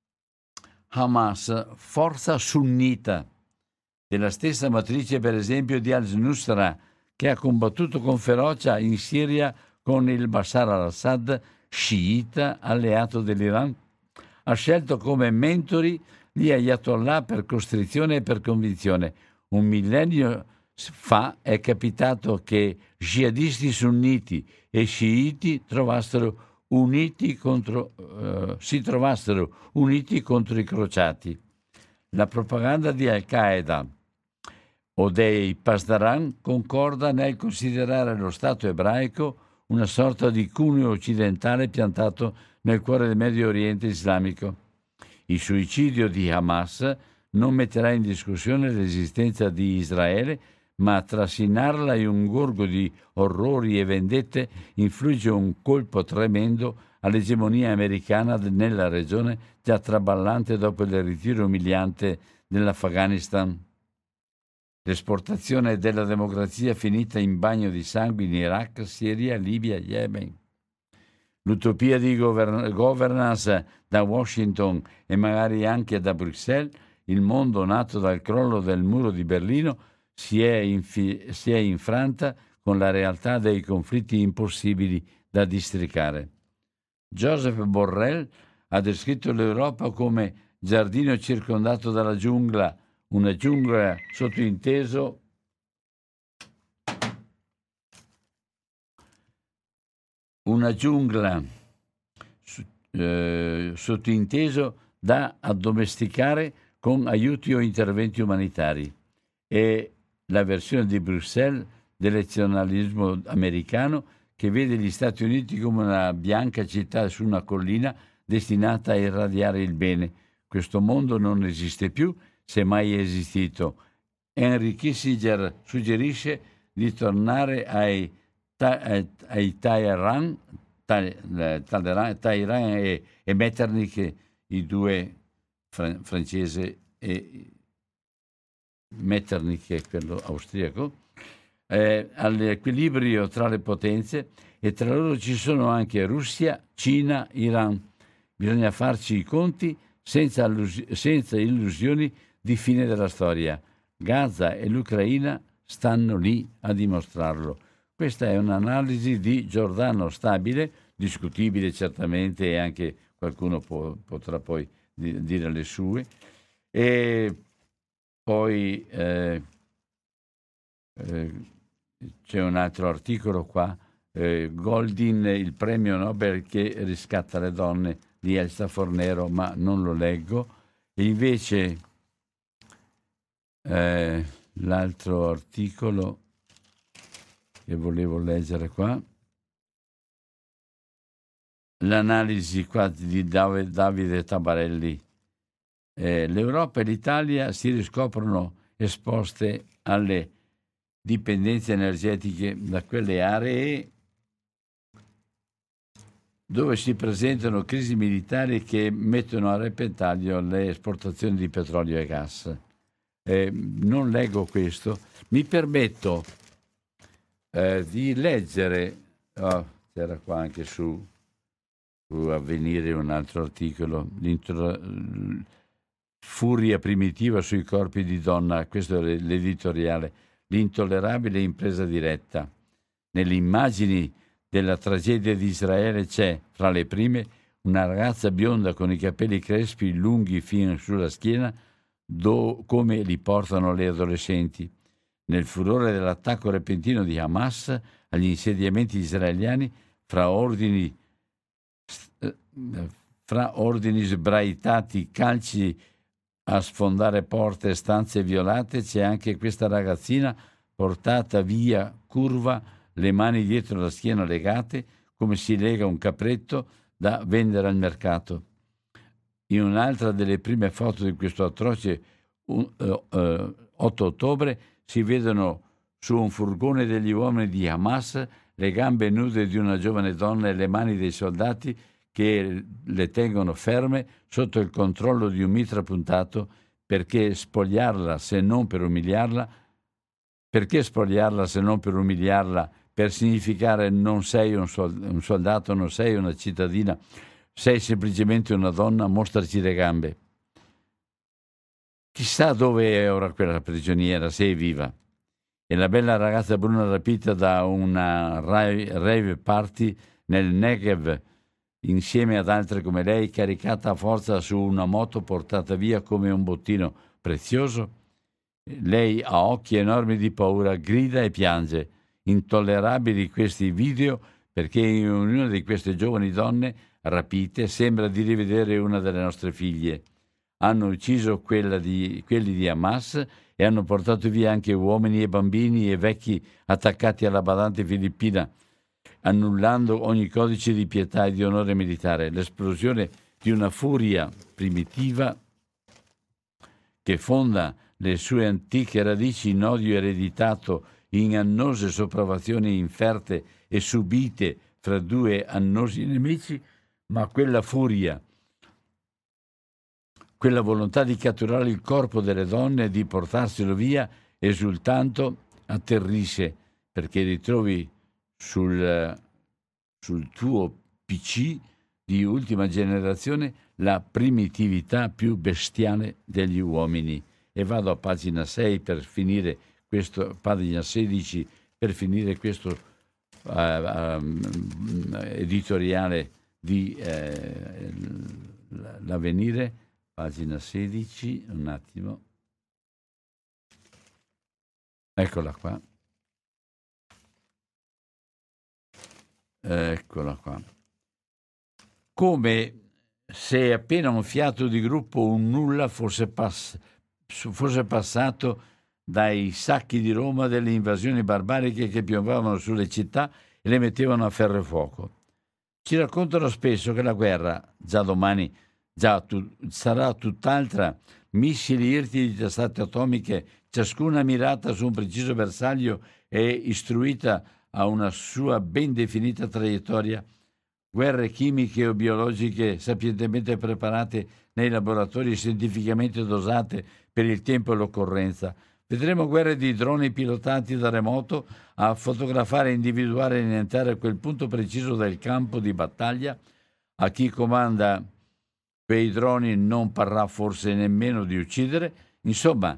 Hamas, forza sunnita, della stessa matrice, per esempio, di al-Nusra, che ha combattuto con ferocia in Siria con il Bashar al-Assad, sciita, alleato dell'Iran, ha scelto come mentori gli ayatollah per costrizione e per convinzione. Un millennio fa è capitato che jihadisti sunniti e sciiti trovassero uniti contro, uh, si trovassero uniti contro i crociati. La propaganda di Al-Qaeda o dei Pasdaran concorda nel considerare lo Stato ebraico una sorta di cuneo occidentale piantato nel cuore del Medio Oriente islamico. Il suicidio di Hamas non metterà in discussione l'esistenza di Israele, ma trascinarla in un gorgo di orrori e vendette infligge un colpo tremendo all'egemonia americana nella regione, già traballante dopo il ritiro umiliante dell'Afghanistan. L'esportazione della democrazia finita in bagno di sangue in Iraq, Siria, Libia, Yemen. L'utopia di govern- governance da Washington e magari anche da Bruxelles, il mondo nato dal crollo del muro di Berlino, si è, infi- si è infranta con la realtà dei conflitti impossibili da districare. Joseph Borrell ha descritto l'Europa come giardino circondato dalla giungla, una giungla sottinteso una giungla eh, sottinteso da addomesticare con aiuti o interventi umanitari. E la versione di Bruxelles dell'ezionalismo americano, che vede gli Stati Uniti come una bianca città su una collina destinata a irradiare il bene. Questo mondo non esiste più, se mai è esistito. Henry Kissinger suggerisce di tornare ai, ai, ai Talleyrand, Talleyrand e, e Metternich, i due fran- francese e Metternich, che è quello austriaco, eh, all'equilibrio tra le potenze, e tra loro ci sono anche Russia, Cina, Iran. Bisogna farci i conti senza, allus- senza illusioni di fine della storia. Gaza e l'Ucraina stanno lì a dimostrarlo. Questa è un'analisi di Giordano Stabile, discutibile certamente, e anche qualcuno può, potrà poi di- dire le sue. E poi eh, eh, c'è un altro articolo qua, eh, Goldin, il premio Nobel che riscatta le donne, di Elsa Fornero, ma non lo leggo. E invece eh, l'altro articolo che volevo leggere qua, l'analisi qua di Davide, Davide Tabarelli. Eh, L'Europa e l'Italia si riscoprono esposte alle dipendenze energetiche da quelle aree dove si presentano crisi militari che mettono a repentaglio le esportazioni di petrolio e gas. Eh, non leggo questo, mi permetto eh, di leggere, oh, c'era qua anche su, su Avvenire un altro articolo, Furia primitiva sui corpi di donna, questo è l'editoriale, l'intollerabile impresa diretta. Nelle immagini della tragedia di Israele c'è, fra le prime, una ragazza bionda con i capelli crespi lunghi fino sulla schiena, do, come li portano le adolescenti. Nel furore dell'attacco repentino di Hamas agli insediamenti israeliani, fra ordini, fra ordini sbraitati, calci a sfondare porte e stanze violate, c'è anche questa ragazzina portata via curva, le mani dietro la schiena legate, come si lega un capretto da vendere al mercato. In un'altra delle prime foto di questo atroce uh, uh, uh, otto ottobre si vedono su un furgone degli uomini di Hamas le gambe nude di una giovane donna e le mani dei soldati che le tengono ferme sotto il controllo di un mitra puntato, perché spogliarla se non per umiliarla, perché spogliarla se non per umiliarla, per significare non sei un soldato, non sei una cittadina, sei semplicemente una donna, mostraci le gambe. Chissà dove è ora quella prigioniera, se è viva. E la bella ragazza bruna rapita da una rave party nel Negev, insieme ad altre come lei, caricata a forza su una moto portata via come un bottino prezioso. Lei ha occhi enormi di paura, grida e piange. Intollerabili questi video, perché in ognuna di queste giovani donne rapite sembra di rivedere una delle nostre figlie. Hanno ucciso quella di, quelli di Hamas e hanno portato via anche uomini e bambini e vecchi attaccati alla badante filippina, annullando ogni codice di pietà e di onore militare. L'esplosione di una furia primitiva che fonda le sue antiche radici in odio ereditato, in annose sopraffazioni inferte e subite fra due annosi nemici, ma quella furia, quella volontà di catturare il corpo delle donne e di portarselo via, esultando, atterrisce, perché ritrovi sul, sul tuo P C di ultima generazione la primitività più bestiale degli uomini. E vado a pagina sei per finire questo, pagina sedici per finire questo uh, um, editoriale di eh, l'Avvenire, pagina sedici, un attimo, eccola qua, eccola qua. Come se appena un fiato di gruppo, un nulla fosse passato fosse passato dai sacchi di Roma delle invasioni barbariche che piombavano sulle città e le mettevano a ferro e fuoco. Ci raccontano spesso che la guerra, già domani, già tu, sarà tutt'altra, missili irti di testate atomiche, ciascuna mirata su un preciso bersaglio e istruita a una sua ben definita traiettoria, guerre chimiche o biologiche sapientemente preparate nei laboratori scientificamente dosate per il tempo e l'occorrenza. Vedremo guerre di droni pilotati da remoto a fotografare, individuare e annientare quel punto preciso del campo di battaglia. A chi comanda quei droni non parrà forse nemmeno di uccidere. Insomma,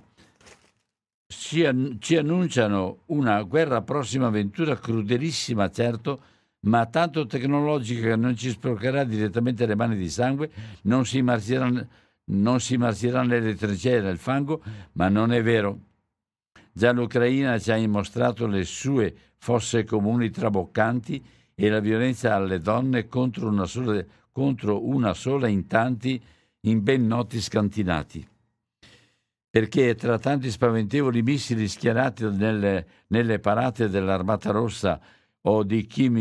ci, an- ci annunciano una guerra prossima avventura crudelissima, certo, ma tanto tecnologica che non ci sporcherà direttamente le mani di sangue, non si marcirà, non si marcirà nelle trincee e nel fango, ma non è vero. Già l'Ucraina ci ha dimostrato le sue fosse comuni traboccanti e la violenza alle donne contro una sola, contro una sola in tanti, in ben noti scantinati. Perché tra tanti spaventevoli missili schierati nelle, nelle parate dell'Armata Rossa o di Kim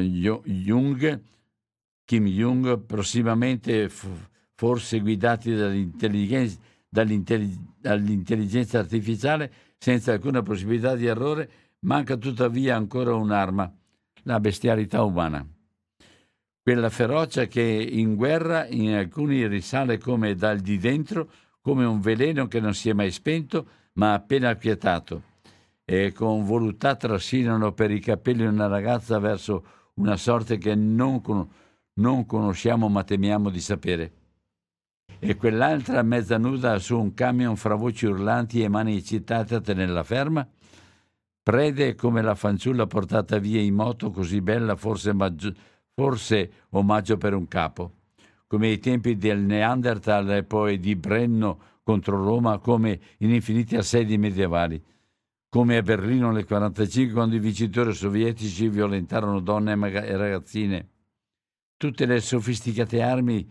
Jong, Kim Jong prossimamente f- forse guidati dall'intelligenza, dall'intelligenza artificiale, senza alcuna possibilità di errore, manca tuttavia ancora un'arma, la bestialità umana. Quella ferocia che in guerra in alcuni risale come dal di dentro, come un veleno che non si è mai spento, ma appena acquietato, e con voluttà trascinano per i capelli una ragazza verso una sorte che non, con- non conosciamo ma temiamo di sapere. E quell'altra mezza nuda su un camion fra voci urlanti e mani eccitate a tenerla ferma? prede come la fanciulla portata via in moto, così bella, forse, maggio, forse omaggio per un capo, come ai tempi del Neanderthal e poi di Brenno contro Roma, come in infiniti assedi medievali, come a Berlino nel quarantacinque quando i vincitori sovietici violentarono donne e ragazzine. Tutte le sofisticate armi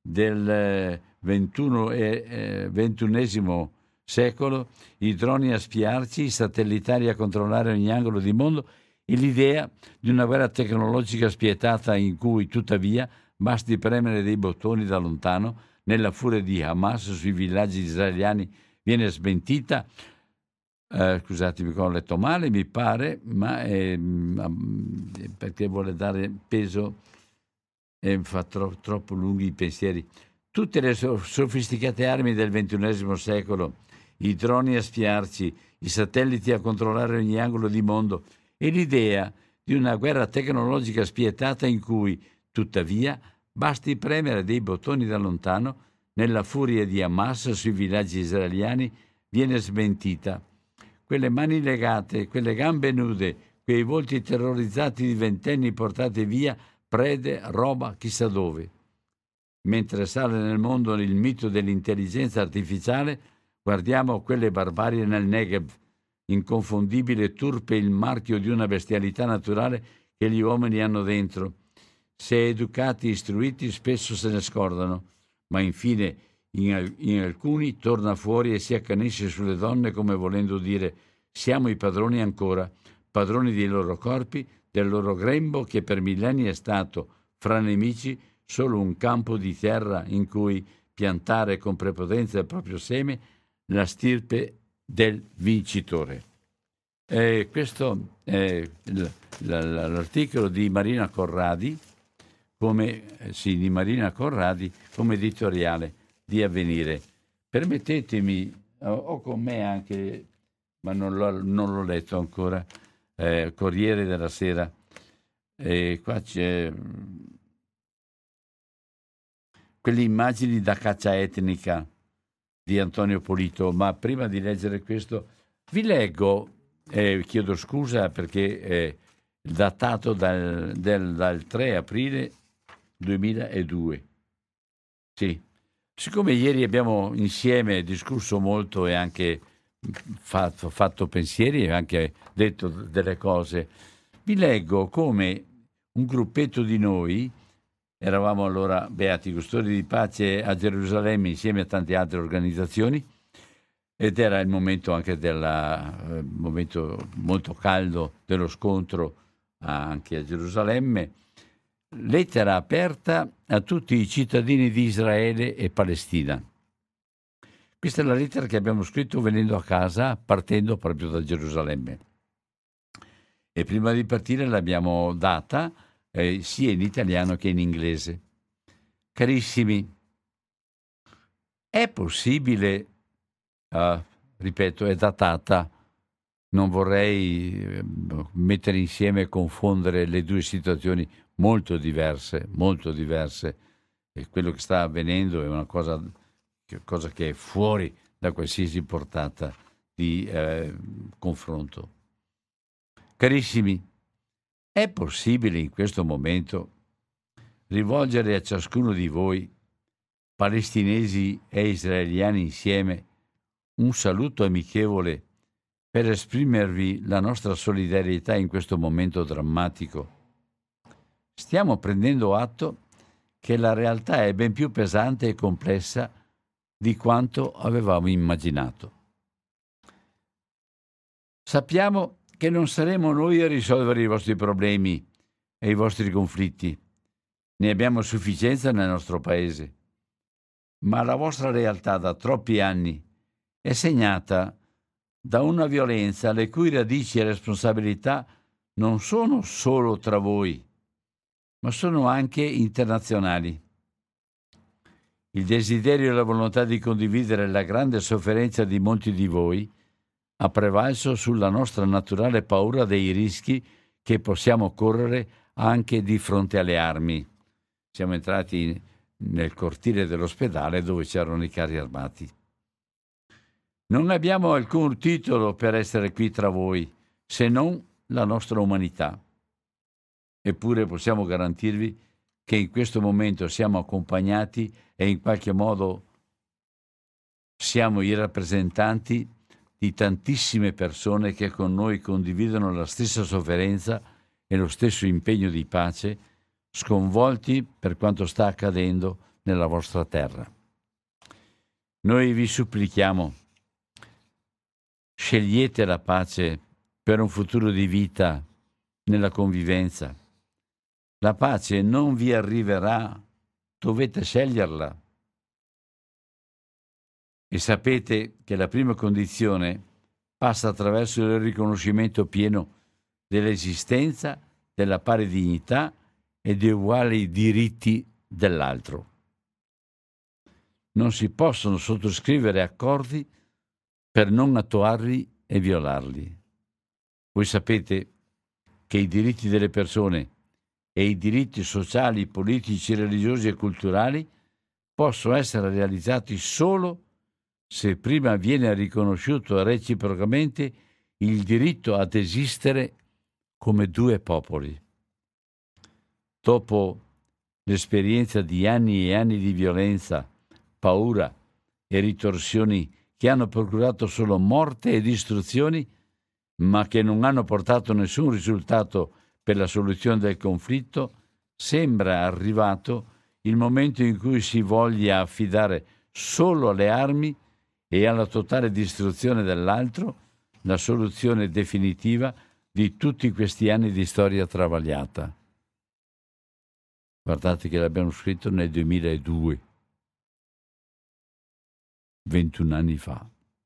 del ventunesimo e ventunesimo secolo, i droni a spiarci, i satellitari a controllare ogni angolo di mondo e l'idea di una guerra tecnologica spietata in cui, tuttavia, basti premere dei bottoni da lontano, nella furia di Hamas sui villaggi israeliani viene smentita. Eh, scusatemi, ho letto male, mi pare, ma è, perché vuole dare peso e fa tro, troppo lunghi i pensieri. Tutte le so- sofisticate armi del ventunesimo secolo, i droni a spiarci, i satelliti a controllare ogni angolo di mondo e l'idea di una guerra tecnologica spietata in cui, tuttavia, basti premere dei bottoni da lontano, nella furia di Hamas sui villaggi israeliani viene smentita. Quelle mani legate, quelle gambe nude, quei volti terrorizzati di ventenni portati via, prede, roba, chissà dove. Mentre sale nel mondo il mito dell'intelligenza artificiale, guardiamo quelle barbarie nel Negev, inconfondibile e turpe il marchio di una bestialità naturale che gli uomini hanno dentro. Se educati e istruiti spesso se ne scordano, ma infine in, in alcuni torna fuori e si accanisce sulle donne come volendo dire: siamo i padroni ancora, padroni dei loro corpi, del loro grembo che per millenni è stato, fra nemici, solo un campo di terra in cui piantare con prepotenza il proprio seme, la stirpe del vincitore. E questo è l'articolo di Marina Corradi, come, sì, di Marina Corradi, come editoriale di Avvenire. Permettetemi, ho con me anche, ma non l'ho, non l'ho letto ancora, eh, Corriere della Sera. E qua c'è quelle immagini da caccia etnica di Antonio Polito, ma prima di leggere questo vi leggo, eh, chiedo scusa perché è datato dal, del, dal tre aprile duemiladue. Sì, siccome ieri abbiamo insieme discusso molto e anche fatto, fatto pensieri e anche detto delle cose, vi leggo come un gruppetto di noi, eravamo allora Beati Custodi di Pace a Gerusalemme insieme a tante altre organizzazioni, ed era il momento anche del eh, momento molto caldo dello scontro anche a Gerusalemme. Lettera aperta a tutti i cittadini di Israele e Palestina. Questa è la lettera che abbiamo scritto venendo a casa, partendo proprio da Gerusalemme. E prima di partire l'abbiamo data eh, sia in italiano che in inglese. Carissimi, è possibile, uh, ripeto, è datata, non vorrei eh, mettere insieme e confondere le due situazioni molto diverse, molto diverse, e quello che sta avvenendo è una cosa, cosa che è fuori da qualsiasi portata di eh, confronto. Carissimi, è possibile in questo momento rivolgere a ciascuno di voi, palestinesi e israeliani insieme, un saluto amichevole per esprimervi la nostra solidarietà in questo momento drammatico? Stiamo prendendo atto che la realtà è ben più pesante e complessa di quanto avevamo immaginato. Sappiamo che non saremo noi a risolvere i vostri problemi e i vostri conflitti. Ne abbiamo sufficienza nel nostro paese. Ma la vostra realtà da troppi anni è segnata da una violenza le cui radici e responsabilità non sono solo tra voi, ma sono anche internazionali. Il desiderio e la volontà di condividere la grande sofferenza di molti di voi ha prevalso sulla nostra naturale paura dei rischi che possiamo correre anche di fronte alle armi. Siamo entrati nel cortile dell'ospedale dove c'erano i carri armati. Non abbiamo alcun titolo per essere qui tra voi, se non la nostra umanità. Eppure possiamo garantirvi che in questo momento siamo accompagnati e in qualche modo siamo i rappresentanti di tantissime persone che con noi condividono la stessa sofferenza e lo stesso impegno di pace, sconvolti per quanto sta accadendo nella vostra terra. Noi vi supplichiamo, scegliete la pace per un futuro di vita nella convivenza. La pace non vi arriverà, dovete sceglierla. E sapete che la prima condizione passa attraverso il riconoscimento pieno dell'esistenza, della pari dignità e dei uguali diritti dell'altro. Non si possono sottoscrivere accordi per non attuarli e violarli. Voi sapete che i diritti delle persone e i diritti sociali, politici, religiosi e culturali possono essere realizzati solo se prima viene riconosciuto reciprocamente il diritto ad esistere come due popoli. Dopo l'esperienza di anni e anni di violenza, paura e ritorsioni che hanno procurato solo morte e distruzioni, ma che non hanno portato nessun risultato per la soluzione del conflitto, sembra arrivato il momento in cui si voglia affidare solo alle armi e alla totale distruzione dell'altro la soluzione definitiva di tutti questi anni di storia travagliata. Guardate che l'abbiamo scritto nel duemiladue, ventuno anni fa.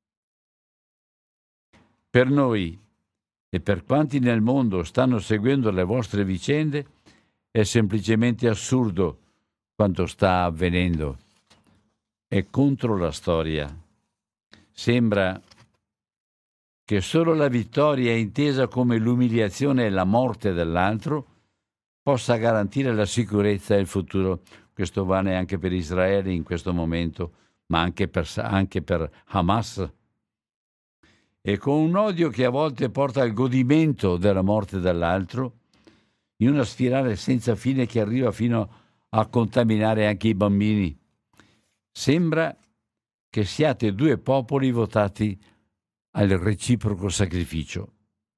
Per noi e per quanti nel mondo stanno seguendo le vostre vicende è semplicemente assurdo quanto sta avvenendo. È contro la storia. Sembra che solo la vittoria intesa come l'umiliazione e la morte dell'altro possa garantire la sicurezza e il futuro. Questo vale anche per Israele in questo momento, ma anche per, anche per Hamas. E con un odio che a volte porta al godimento della morte dell'altro, in una spirale senza fine che arriva fino a contaminare anche i bambini. Sembra che siate due popoli votati al reciproco sacrificio.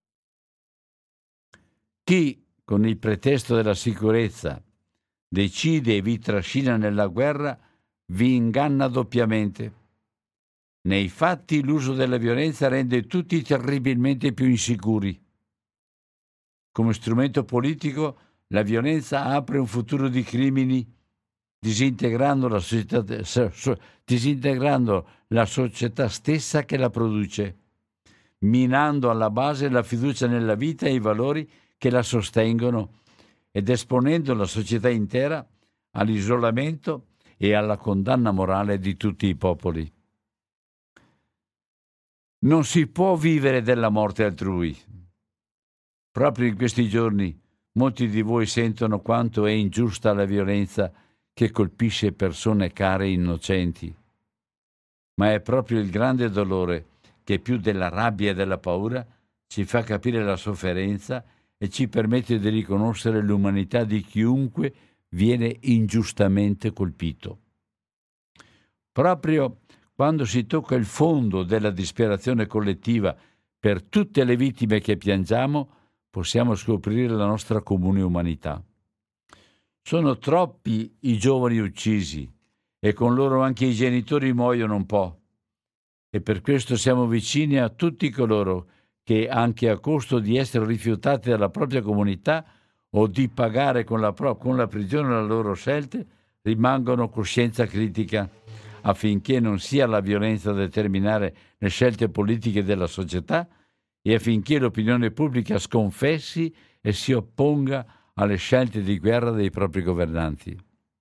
Chi, con il pretesto della sicurezza, decide e vi trascina nella guerra, vi inganna doppiamente. Nei fatti l'uso della violenza rende tutti terribilmente più insicuri. Come strumento politico, la violenza apre un futuro di crimini, disintegrando la società, disintegrando la società stessa che la produce, minando alla base la fiducia nella vita e i valori che la sostengono ed esponendo la società intera all'isolamento e alla condanna morale di tutti i popoli. Non si può vivere della morte altrui. Proprio in questi giorni molti di voi sentono quanto è ingiusta la violenza che colpisce persone care e innocenti. Ma è proprio il grande dolore che più della rabbia e della paura ci fa capire la sofferenza e ci permette di riconoscere l'umanità di chiunque viene ingiustamente colpito. Proprio quando si tocca il fondo della disperazione collettiva per tutte le vittime che piangiamo, possiamo scoprire la nostra comune umanità. Sono troppi i giovani uccisi e con loro anche i genitori muoiono un po'. E per questo siamo vicini a tutti coloro che, anche a costo di essere rifiutati dalla propria comunità o di pagare con la, pro- con la prigione le loro scelte, rimangono coscienza critica, affinché non sia la violenza a determinare le scelte politiche della società e affinché l'opinione pubblica sconfessi e si opponga alle scelte di guerra dei propri governanti.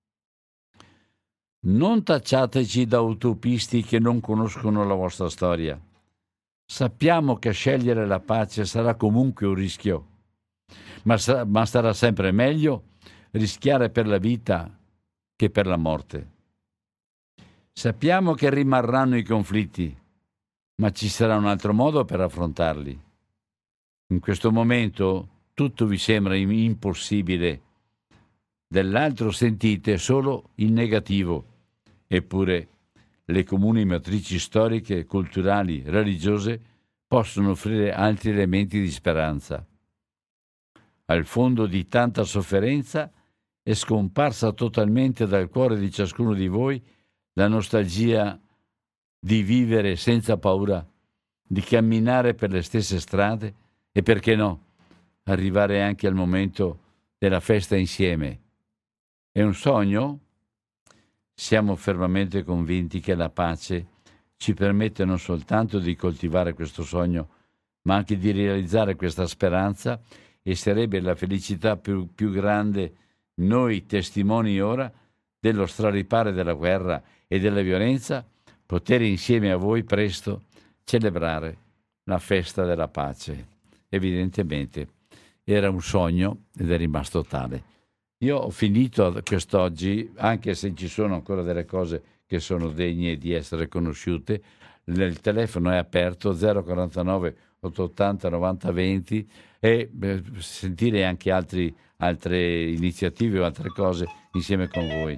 Non tacciateci da utopisti che non conoscono la vostra storia. Sappiamo che scegliere la pace sarà comunque un rischio, ma, sa- ma sarà sempre meglio rischiare per la vita che per la morte. Sappiamo che rimarranno i conflitti, ma ci sarà un altro modo per affrontarli. In questo momento tutto vi sembra impossibile, dell'altro sentite solo il negativo, eppure le comuni matrici storiche, culturali, religiose possono offrire altri elementi di speranza. Al fondo di tanta sofferenza è scomparsa totalmente dal cuore di ciascuno di voi la nostalgia di vivere senza paura, di camminare per le stesse strade e, perché no, arrivare anche al momento della festa insieme. È un sogno? Siamo fermamente convinti che la pace ci permette non soltanto di coltivare questo sogno, ma anche di realizzare questa speranza, e sarebbe la felicità più, più grande, noi testimoni ora dello straripare della guerra e della violenza, poter insieme a voi presto celebrare la festa della pace. Evidentemente era un sogno ed è rimasto tale. Io ho finito quest'oggi, anche se ci sono ancora delle cose che sono degne di essere conosciute. Il telefono è aperto zero quarantanove ottocentottanta novanta venti e eh, sentire anche altri, altre iniziative o altre cose insieme con voi.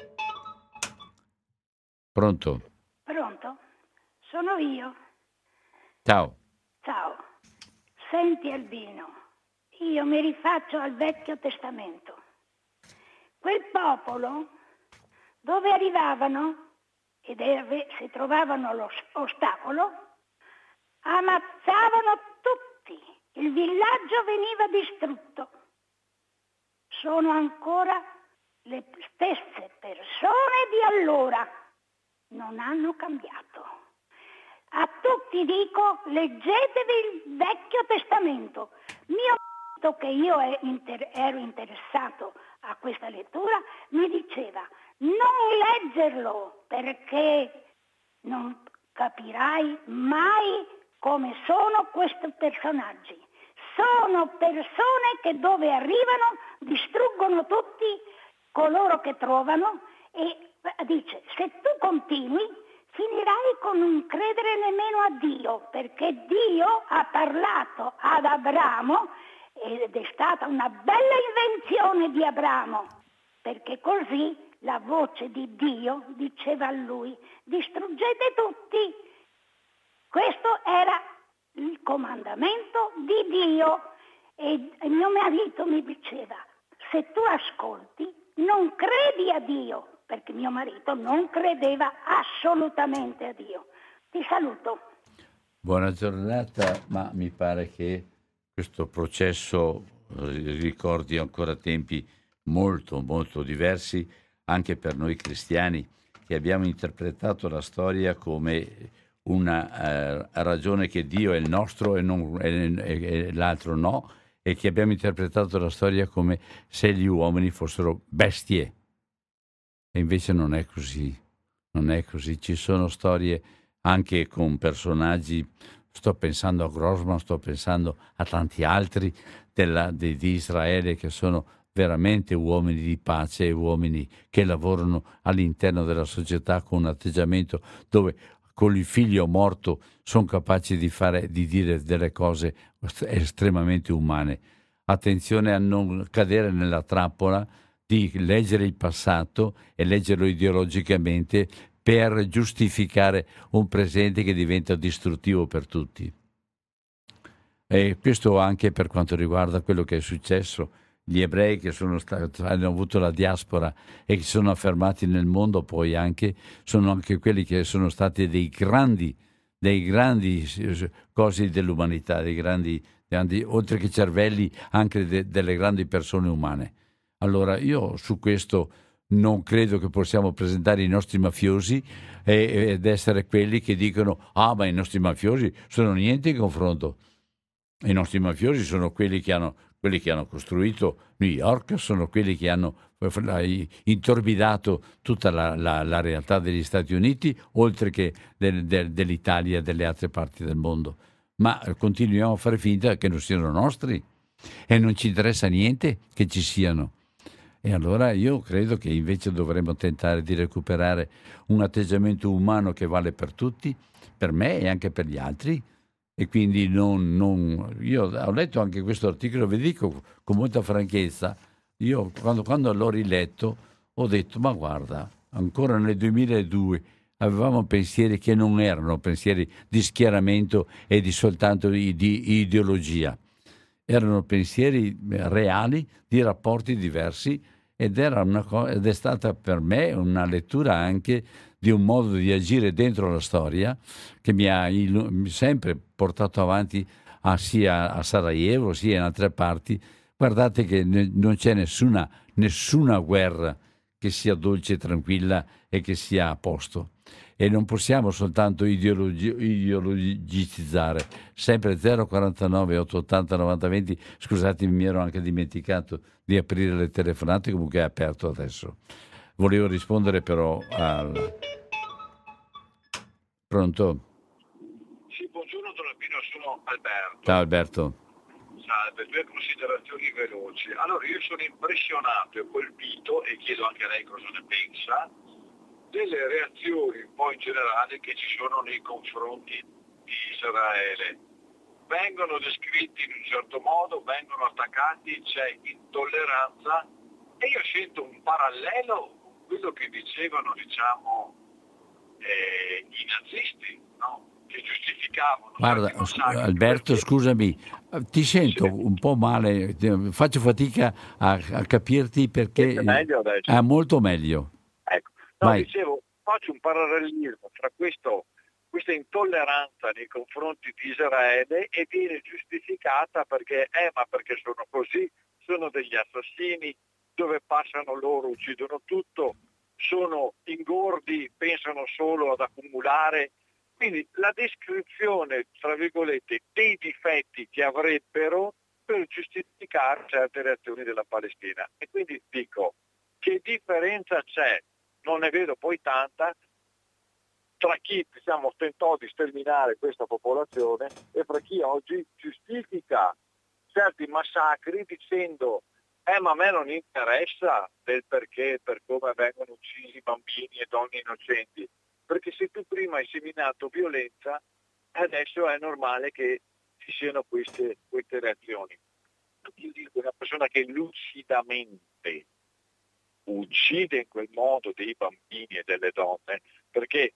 Pronto? Pronto? Sono io. Ciao. Ciao. Senti Albino, io mi rifaccio al Vecchio Testamento. Quel popolo, dove arrivavano ed si trovavano all'ostacolo, ammazzavano tutti. Il villaggio veniva distrutto. Sono ancora le stesse persone di allora. Non hanno cambiato. A tutti dico, leggetevi il Vecchio Testamento. Mio marito, che io ero interessato a questa lettura, mi diceva: non leggerlo perché non capirai mai come sono questi personaggi. Sono persone che dove arrivano distruggono tutti coloro che trovano, e dice: se tu continui finirai con non credere nemmeno a Dio, perché Dio ha parlato ad Abramo ed è stata una bella invenzione di Abramo, perché così la voce di Dio diceva a lui: distruggete tutti. Questo era il comandamento di Dio, e mio marito mi diceva: se tu ascolti non credi a Dio, perché mio marito non credeva assolutamente a Dio. Ti saluto. Buona giornata, ma mi pare che questo processo ricordi ancora tempi molto molto diversi anche per noi cristiani, che abbiamo interpretato la storia come una eh, ragione che Dio è il nostro e, non, e, e, e l'altro no, e che abbiamo interpretato la storia come se gli uomini fossero bestie. E invece non è così, non è così. Ci sono storie anche con personaggi, sto pensando a Grossman, sto pensando a tanti altri della, di, di Israele, che sono veramente uomini di pace e uomini che lavorano all'interno della società con un atteggiamento dove con il figlio morto sono capaci di fare, di dire delle cose estremamente umane. Attenzione a non cadere nella trappola di leggere il passato e leggerlo ideologicamente per giustificare un presente che diventa distruttivo per tutti. E questo anche per quanto riguarda quello che è successo. Gli ebrei che sono stati, hanno avuto la diaspora e che si sono affermati nel mondo, poi anche sono anche quelli che sono stati dei grandi, dei grandi cosi dell'umanità, dei grandi, grandi oltre che cervelli, anche de, delle grandi persone umane. Allora io su questo non credo che possiamo presentare i nostri mafiosi e, ed essere quelli che dicono: ah, ma i nostri mafiosi sono niente in confronto. I nostri mafiosi sono quelli che hanno, quelli che hanno costruito New York, sono quelli che hanno intorbidato tutta la, la, la realtà degli Stati Uniti, oltre che del, del, dell'Italia e delle altre parti del mondo. Ma continuiamo a fare finta che non siano nostri e non ci interessa niente che ci siano. E allora io credo che invece dovremmo tentare di recuperare un atteggiamento umano che vale per tutti, per me e anche per gli altri, e quindi non, non... Io ho letto anche questo articolo, vi dico con molta franchezza, io quando, quando l'ho riletto ho detto, ma guarda, ancora nel duemiladue avevamo pensieri che non erano pensieri di schieramento e di soltanto di, di ideologia, erano pensieri reali di rapporti diversi ed, era una co- ed è stata per me una lettura anche di un modo di agire dentro la storia che mi ha illu- sempre portato avanti a, sia a Sarajevo sia in altre parti. Guardate che ne- non c'è nessuna, nessuna guerra che sia dolce e tranquilla e che sia a posto. E non possiamo soltanto ideologi- ideologizzare. Sempre zero quarantanove ottocentottanta novanta venti. Scusatemi, mi ero anche dimenticato di aprire le telefonate, comunque è aperto adesso. Volevo rispondere però al... Pronto? Sì, buongiorno Don Albino, sono Alberto. Ciao Alberto. Salve, due considerazioni veloci. Allora, io sono impressionato e colpito, e chiedo anche a lei cosa ne pensa, delle reazioni un po' in generale che ci sono nei confronti di Israele. Vengono descritti in un certo modo, vengono attaccati, c'è intolleranza, e io sento un parallelo con quello che dicevano, diciamo, eh, i nazisti, no? Che giustificavano. Guarda, sc- Alberto, perché... scusami, ti sento sì. un po' male, faccio fatica a, a capirti perché... È meglio adesso? È molto meglio. Ecco, no, Vai. dicevo, faccio un parallelismo tra questo, questa intolleranza nei confronti di Israele e viene giustificata perché, eh, ma perché sono così, sono degli assassini, dove passano loro uccidono tutto, sono ingordi, pensano solo ad accumulare. Quindi la descrizione, tra virgolette, dei difetti che avrebbero per giustificare certe reazioni della Palestina. E quindi dico, che differenza c'è? Non ne vedo poi tanta tra chi, diciamo, tentò di sterminare questa popolazione e fra chi oggi giustifica certi massacri dicendo eh ma a me non interessa del perché, per come vengono uccisi bambini e donne innocenti. Perché se tu prima hai seminato violenza, adesso è normale che ci siano queste, queste reazioni. Io dico, una persona che lucidamente uccide in quel modo dei bambini e delle donne, perché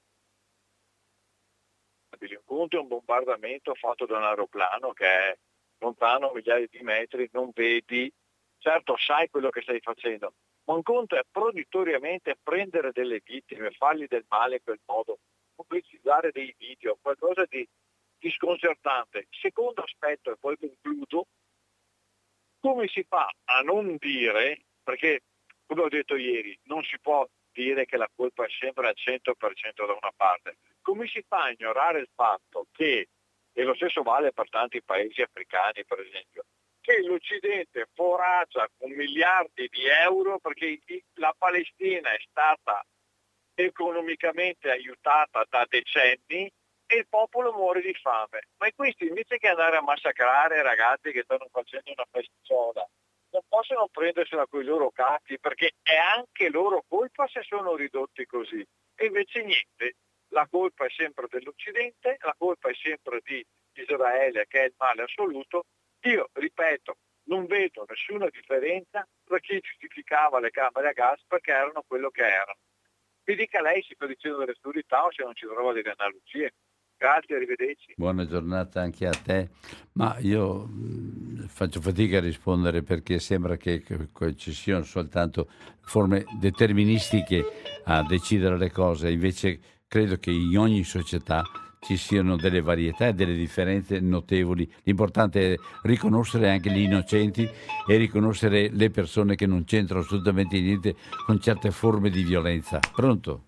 un conto è un bombardamento fatto da un aeroplano che è lontano migliaia di metri, non vedi, certo sai quello che stai facendo, ma un conto è proditoriamente prendere delle vittime, fargli del male in quel modo, pubblicizzare dei video, qualcosa di, di sconcertante. Secondo aspetto, e poi concludo, come si fa a non dire, perché come ho detto ieri, non si può dire che la colpa è sempre al cento per cento da una parte, come si fa a ignorare il fatto che, e lo stesso vale per tanti paesi africani per esempio, che l'Occidente foraggia con miliardi di euro perché la Palestina è stata economicamente aiutata da decenni e il popolo muore di fame. Ma questi invece che andare a massacrare ragazzi che stanno facendo una festicciola, non possono prendersela con i loro cazzi perché è anche loro colpa se sono ridotti così. E invece niente, la colpa è sempre dell'Occidente, la colpa è sempre di Israele che è il male assoluto. Io, ripeto, non vedo nessuna differenza tra chi giustificava le camere a gas perché erano quello che erano. Mi dica lei se sto dicendo delle sturità o se non ci trova delle analogie. Grazie, arrivederci. Buona giornata anche a te. Ma io mh, faccio fatica a rispondere perché sembra che, che ci siano soltanto forme deterministiche a decidere le cose. Invece credo che in ogni società ci siano delle varietà e delle differenze notevoli. L'importante è riconoscere anche gli innocenti e riconoscere le persone che non c'entrano assolutamente niente con certe forme di violenza. Pronto?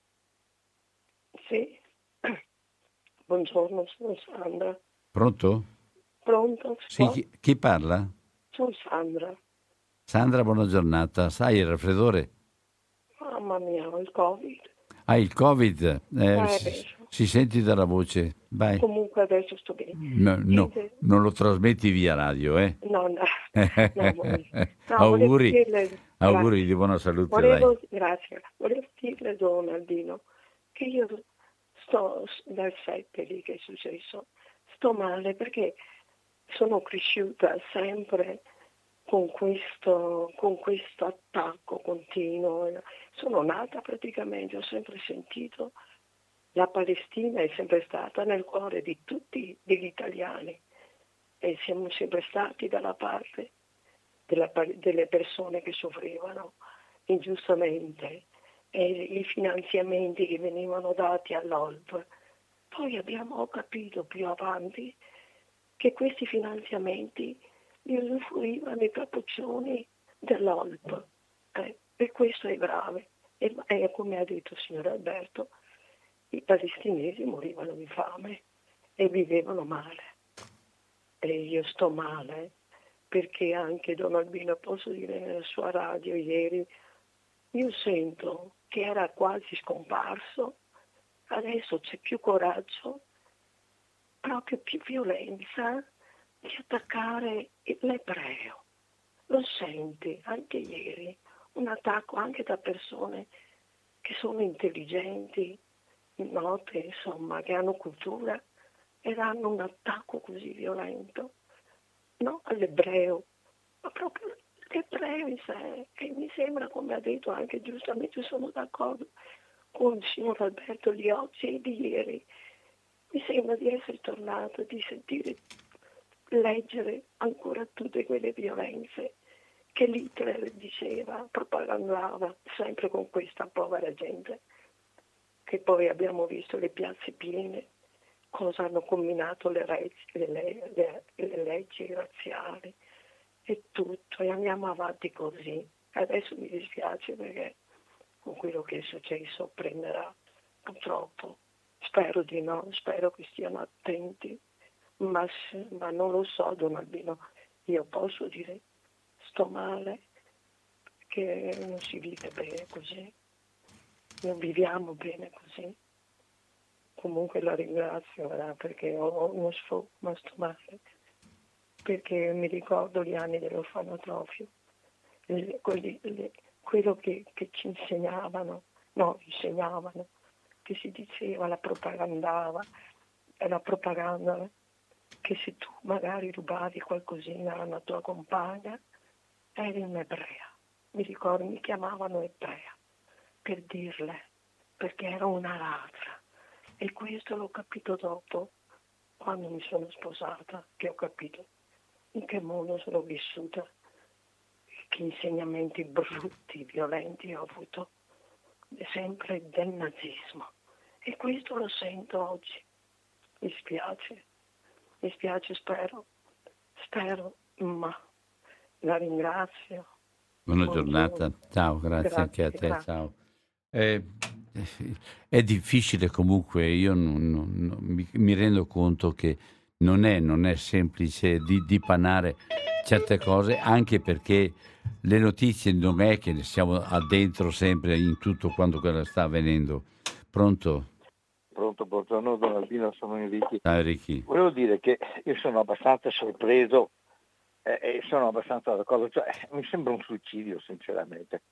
Sì. Buongiorno, sono Sandra. Pronto? Pronto? Sì, chi, chi parla? Sono Sandra. Sandra, buona giornata. Sai il raffreddore? Mamma mia, ho il Covid. Ah, il Covid? Eh, eh, si, si senti dalla voce. Vai. Comunque adesso sto bene. No, no, non lo trasmetti via radio, eh? No, no. no, no auguri, dirle, auguri di buona salute. Volevo, dai. Grazie. Volevo dirle, Don Albino, che io sto dal sette lì che è successo, sto male perché sono cresciuta sempre con questo, con questo attacco continuo. Sono nata praticamente, ho sempre sentito la Palestina è sempre stata nel cuore di tutti gli italiani e siamo sempre stati dalla parte della, delle persone che soffrivano ingiustamente e i finanziamenti che venivano dati all'O L P. Poi abbiamo capito più avanti che questi finanziamenti li usufruivano i cappuccioni dell'O L P eh, e questo è grave e, e come ha detto il signor Alberto, i palestinesi morivano di fame e vivevano male e io sto male perché anche Don Albino, posso dire, nella sua radio ieri io sento che era quasi scomparso, adesso c'è più coraggio, proprio più violenza di attaccare l'ebreo. Lo senti anche ieri, un attacco anche da persone che sono intelligenti, note, insomma, che hanno cultura ed hanno un attacco così violento, no? All'ebreo, ma proprio l'ebreo in sé, e mi sembra, come ha detto anche giustamente, sono d'accordo con il signor Alberto di oggi e di ieri, mi sembra di essere tornato, di sentire, leggere ancora tutte quelle violenze che Hitler diceva, propagandava sempre con questa povera gente, che poi abbiamo visto le piazze piene, cosa hanno combinato le, leggi, le, le, le leggi razziali e tutto, e andiamo avanti così. Adesso mi dispiace perché con quello che è successo prenderà, purtroppo, spero di no, spero che stiano attenti, ma, ma non lo so, Don Albino, io posso dire sto male, che non si vive bene così, non viviamo bene così. Comunque la ringrazio eh, perché ho uno sfogo, ma sto male, perché mi ricordo gli anni dell'orfanotrofio, le, quelli, le, quello che, che ci insegnavano, no, insegnavano, che si diceva, la propagandava, la propaganda, che se tu magari rubavi qualcosina alla tua compagna, eri un'ebrea. Mi ricordo, mi chiamavano ebrea per dirle, perché era una ladra. E questo l'ho capito dopo, quando mi sono sposata, che ho capito in che modo sono vissuta, che insegnamenti brutti, violenti ho avuto, sempre del nazismo. E questo lo sento oggi. Mi spiace, mi spiace, spero, spero, ma la ringrazio. Buona Buongiorno. giornata, ciao, grazie, Grazie, anche a te, grazie. ciao. Eh, è difficile comunque, io non- non- non- mi, mi rendo conto che non è, non è semplice di dipanare certe cose, anche perché le notizie non è che ne siamo addentro sempre in tutto quanto quello sta avvenendo. Pronto? Pronto, buongiorno Don Albino, sono Enrico. Ciao Ricky. Volevo dire che io sono abbastanza sorpreso eh, e sono abbastanza d'accordo, cioè, mi sembra un suicidio sinceramente.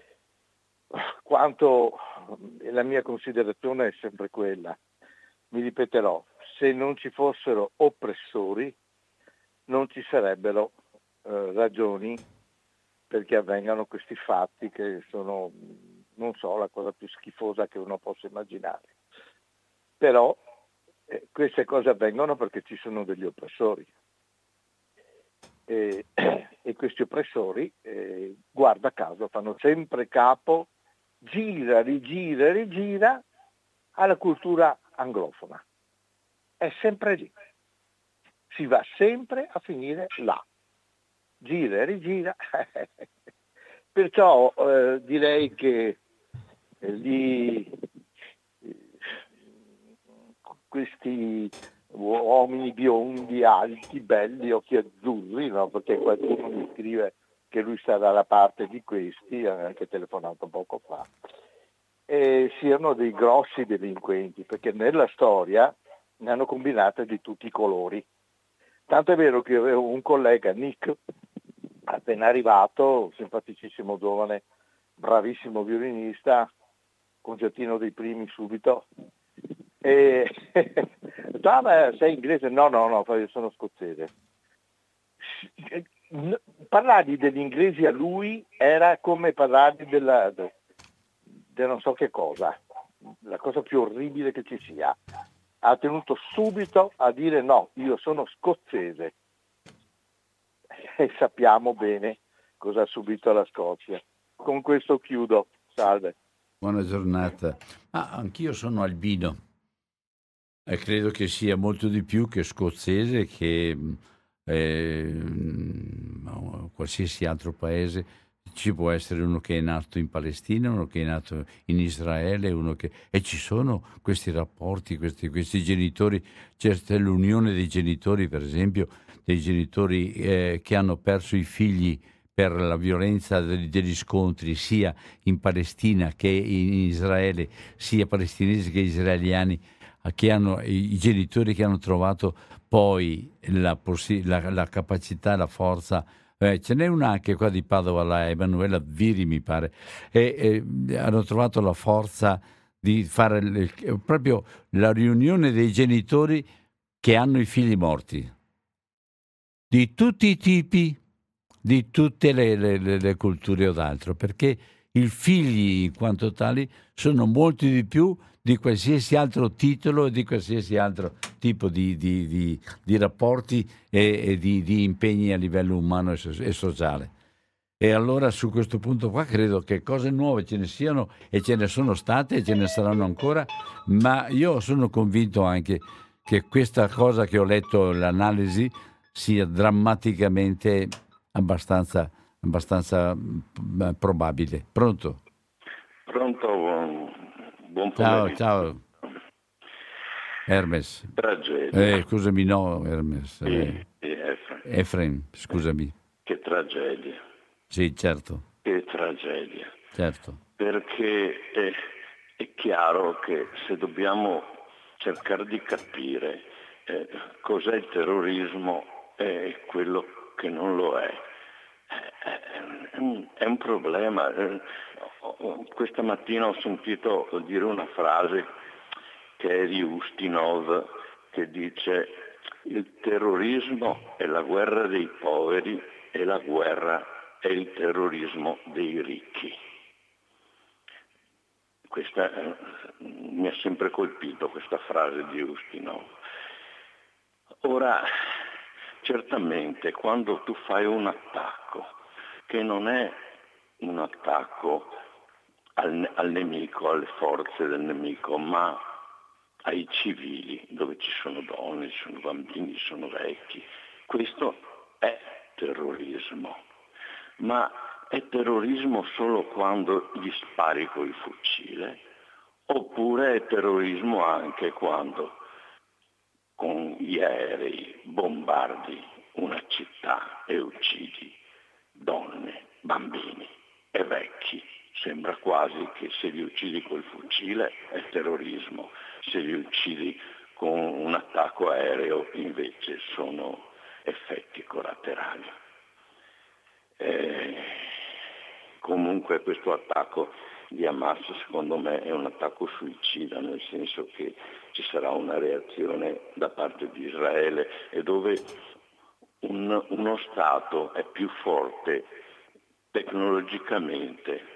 Quanto la mia considerazione è sempre quella, mi ripeterò, se non ci fossero oppressori non ci sarebbero eh, ragioni perché avvengano questi fatti che sono, non so, la cosa più schifosa che uno possa immaginare. Però eh, queste cose avvengono perché ci sono degli oppressori e, e questi oppressori, eh, guarda caso, fanno sempre capo, gira, rigira, rigira alla cultura anglofona. È sempre lì. Si va sempre a finire là. Gira e rigira. Perciò eh, direi che eh, gli, questi uomini biondi, alti, belli, occhi azzurri, no? Perché qualcuno mi scrive che lui sta dalla parte di questi, ha anche telefonato poco fa, e siano dei grossi delinquenti, perché nella storia ne hanno combinate di tutti i colori. Tanto è vero che avevo un collega, Nick, appena arrivato, simpaticissimo giovane, bravissimo violinista, concertino dei primi subito, e ah, ma sei inglese? No, no, no, io sono scozzese. Parlargli degli inglesi a lui era come parlargli della, de, de non so che cosa, la cosa più orribile che ci sia. Ha tenuto subito a dire no, io sono scozzese. E sappiamo bene cosa ha subito la Scozia. Con questo chiudo. Salve. Buona giornata. Ah, anch'io sono albino e credo che sia molto di più che scozzese, che eh, qualsiasi altro paese. Ci può essere uno che è nato in Palestina, uno che è nato in Israele, uno che... e ci sono questi rapporti, questi, questi genitori, c'è l'unione dei genitori, per esempio, dei genitori eh, che hanno perso i figli per la violenza degli, degli scontri sia in Palestina che in Israele, sia palestinesi che israeliani, che hanno, i genitori che hanno trovato poi la, possi- la, la capacità, la forza. Eh, ce n'è una anche qua di Padova, la Emanuela Viri mi pare, e, e hanno trovato la forza di fare il, proprio la riunione dei genitori che hanno i figli morti, di tutti i tipi, di tutte le, le, le, le culture o d'altro, perché i figli in quanto tali sono molti di più di qualsiasi altro titolo e di qualsiasi altro tipo di, di, di, di rapporti e, e di, di impegni a livello umano e, so, e sociale. E allora su questo punto qua credo che cose nuove ce ne siano e ce ne sono state e ce ne saranno ancora, ma io sono convinto anche che questa cosa che ho letto, l'analisi, sia drammaticamente abbastanza, abbastanza mh, probabile. Pronto? Pronto, buon, buon Ciao, pomeriggio. ciao. Hermes. Tragedia. Eh, scusami, no, Hermes. Eh. Sì, Efrem. Efrem, scusami. Che tragedia. Sì, certo. Che tragedia. Certo. Perché è, è chiaro che se dobbiamo cercare di capire eh, cos'è il terrorismo e quello che non lo è, è un, è un problema. Questa mattina ho sentito dire una frase che è di Ustinov, che dice: il terrorismo è la guerra dei poveri e la guerra è il terrorismo dei ricchi. Questa eh, mi ha sempre colpito, questa frase di Ustinov. Ora, certamente quando tu fai un attacco che non è un attacco al, al nemico, alle forze del nemico, ma ai civili, dove ci sono donne, ci sono bambini, ci sono vecchi, questo è terrorismo. Ma è terrorismo solo quando gli spari col fucile, oppure è terrorismo anche quando con gli aerei bombardi una città e uccidi donne, bambini e vecchi. Sembra quasi che se li uccidi col fucile è terrorismo, se li uccidi con un attacco aereo invece sono effetti collaterali. Eh, comunque questo attacco di Hamas secondo me è un attacco suicida, nel senso che ci sarà una reazione da parte di Israele, e dove un, uno Stato è più forte tecnologicamente,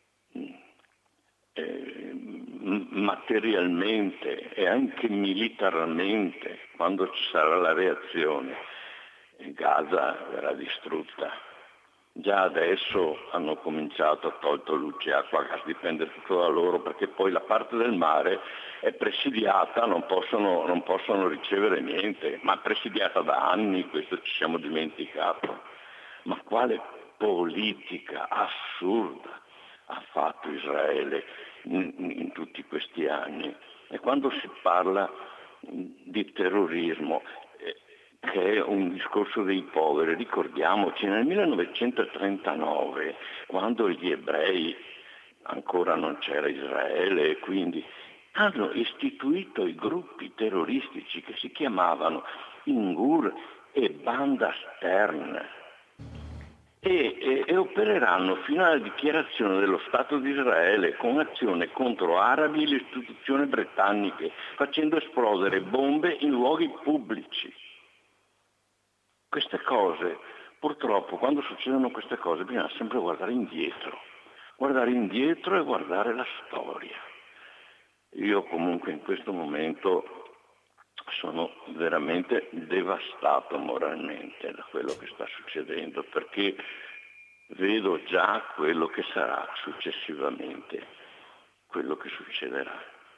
eh, materialmente e anche militarmente, quando ci sarà la reazione, Gaza verrà distrutta. Già adesso hanno cominciato a tolto luce, acqua, gas, dipende tutto da loro, perché poi la parte del mare è presidiata, non possono, non possono ricevere niente, ma è presidiata da anni, questo ci siamo dimenticati. Ma quale politica assurda ha fatto Israele in, in tutti questi anni? E quando si parla di terrorismo, eh, che è un discorso dei poveri, ricordiamoci nel millenovecentotrentanove, quando gli ebrei, ancora non c'era Israele, e quindi hanno istituito i gruppi terroristici che si chiamavano Ingur e Banda Stern. e, e, e opereranno fino alla dichiarazione dello Stato di Israele con azione contro arabi e le istituzioni britanniche, facendo esplodere bombe in luoghi pubblici. Queste cose, purtroppo, quando succedono queste cose bisogna sempre guardare indietro, guardare indietro e guardare la storia. Io comunque in questo momento sono veramente devastato moralmente da quello che sta succedendo, perché vedo già quello che sarà successivamente, quello che succederà.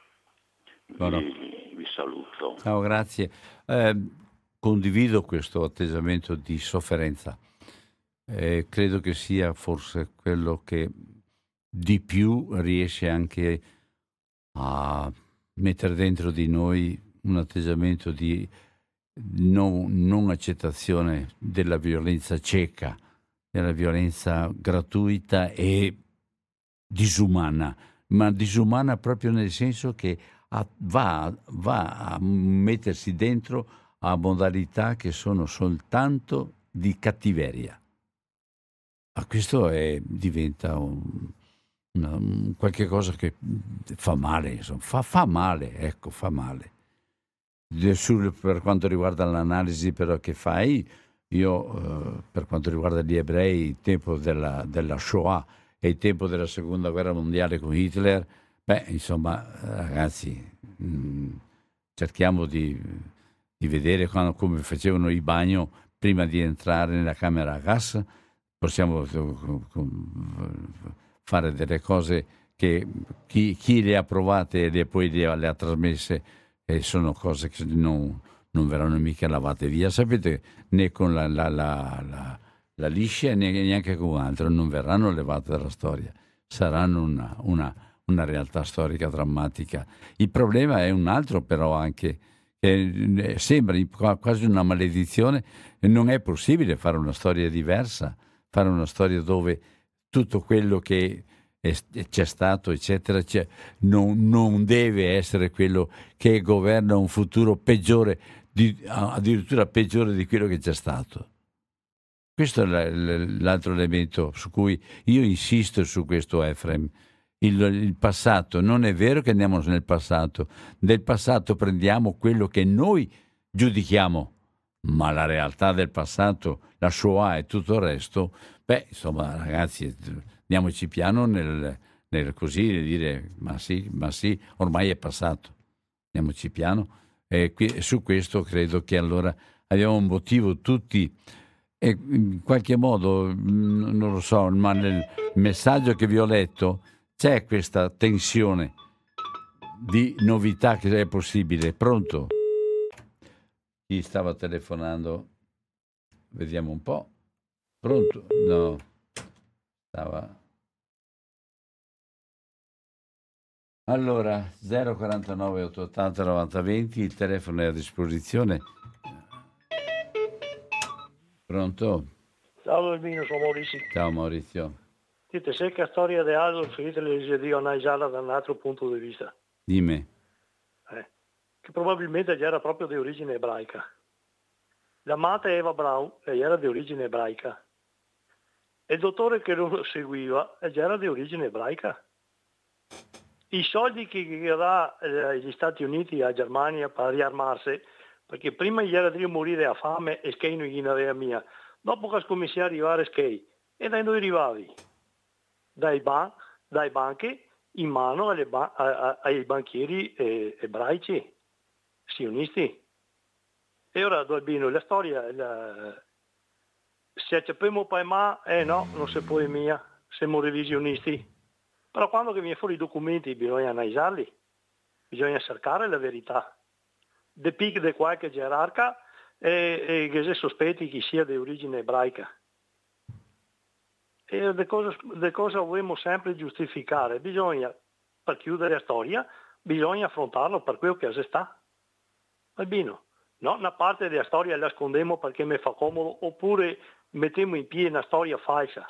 Vi, vi saluto. Ciao, grazie. Eh, condivido questo atteggiamento di sofferenza. Eh, credo che sia forse quello che di più riesce anche a mettere dentro di noi un atteggiamento di non, non accettazione della violenza cieca, della violenza gratuita e disumana, ma disumana proprio nel senso che a, va, va a mettersi dentro a modalità che sono soltanto di cattiveria. Ma questo è, diventa un, una, un qualche cosa che fa male, insomma, fa, fa male, ecco, fa male. Sul, per quanto riguarda l'analisi però che fai, io eh, per quanto riguarda gli ebrei, il tempo della, della Shoah e il tempo della seconda guerra mondiale con Hitler, beh, insomma, ragazzi, mh, cerchiamo di, di vedere quando, come facevano il bagno prima di entrare nella camera a gas. Possiamo fare delle cose che chi, chi le ha provate e poi le, le ha trasmesse e sono cose che non, non verranno mica lavate via, sapete, né con la, la, la, la, la liscia né neanche con altro, non verranno levate dalla storia, saranno una, una, una realtà storica drammatica. Il problema è un altro però anche, che sembra quasi una maledizione, e non è possibile fare una storia diversa, fare una storia dove tutto quello che c'è stato, eccetera, c'è, non, non deve essere quello che governa un futuro peggiore, di, addirittura peggiore di quello che c'è stato. Questo è l'altro elemento su cui io insisto su questo, Efrem. Il, il passato, non è vero che andiamo nel passato, del passato prendiamo quello che noi giudichiamo, ma la realtà del passato, la Shoah e tutto il resto, beh, insomma, ragazzi, andiamoci piano nel, nel così dire, ma sì, ma sì, ormai è passato, andiamoci piano. E qui, su questo credo che allora abbiamo un motivo tutti, e in qualche modo, non lo so, ma nel messaggio che vi ho letto c'è questa tensione di novità che è possibile. Pronto? Chi stava telefonando? Vediamo un po'. Pronto? No. Stava. Allora, zero quarantanove ottocentottanta novanta venti, il telefono è a disposizione. Pronto? Ciao Albino, sono Maurizio. Ciao Maurizio. Dite, se che storia di Adolf Hitler di analizzarla da un altro punto di vista. Dimmi. Eh, che probabilmente già era proprio di origine ebraica. L'amata Eva Braun, lei era di origine ebraica. E il dottore che lo seguiva già era di origine ebraica. I soldi che, che dà eh, gli Stati Uniti a Germania per riarmarsi, perché prima gli era di morire a fame e che non gli aveva mia, dopo che cominciò a arrivare che, e dai noi arrivavi? Dai, ban- dai banchi in mano alle ba- a- a- ai banchieri eh, ebraici, sionisti. E ora, Albino, la storia, la... se acceppiamo poi ma, eh no, non si può mia, siamo revisionisti. Però quando che viene fuori i documenti bisogna analizzarli, bisogna cercare la verità. De pic di qualche gerarca e, e che si sospetti che sia di origine ebraica. E le cose, le cose dobbiamo sempre giustificare. Bisogna, per chiudere la storia, bisogna affrontarlo per quello che si sta. Albino, no, una parte della storia la nascondiamo perché mi fa comodo, oppure mettiamo in piedi una storia falsa.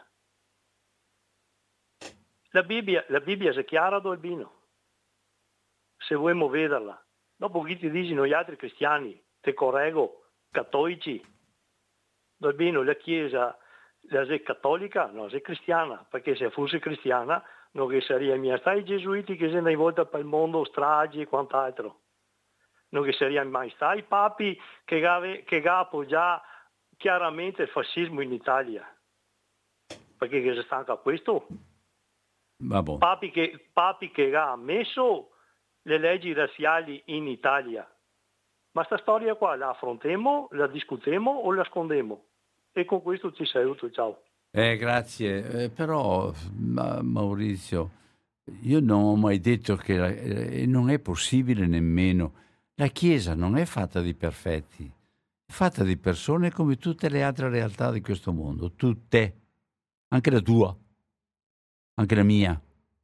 La Bibbia, la Bibbia è chiara, Albino, se vogliamo vederla. Dopo che ti dicono gli altri cristiani, te correggo, cattolici, Albino, la Chiesa la sei cattolica, no, sei cristiana, perché se fosse cristiana non che sarebbe mai stati i gesuiti che sono in volta per il mondo, stragi e quant'altro. Non che sarebbero mai stati i papi che hanno appoggiato chiaramente il fascismo in Italia. Perché che si stanca a questo? Vabbè. Papi che, papi che ha messo le leggi razziali in Italia. Ma sta storia qua la affrontiamo, la discutiamo o la nascondiamo? E con questo ti saluto, ciao. Eh, grazie, eh, però ma, Maurizio, io non ho mai detto che la, eh, non è possibile nemmeno. La Chiesa non è fatta di perfetti, è fatta di persone come tutte le altre realtà di questo mondo, tutte, anche la tua, anche la mia.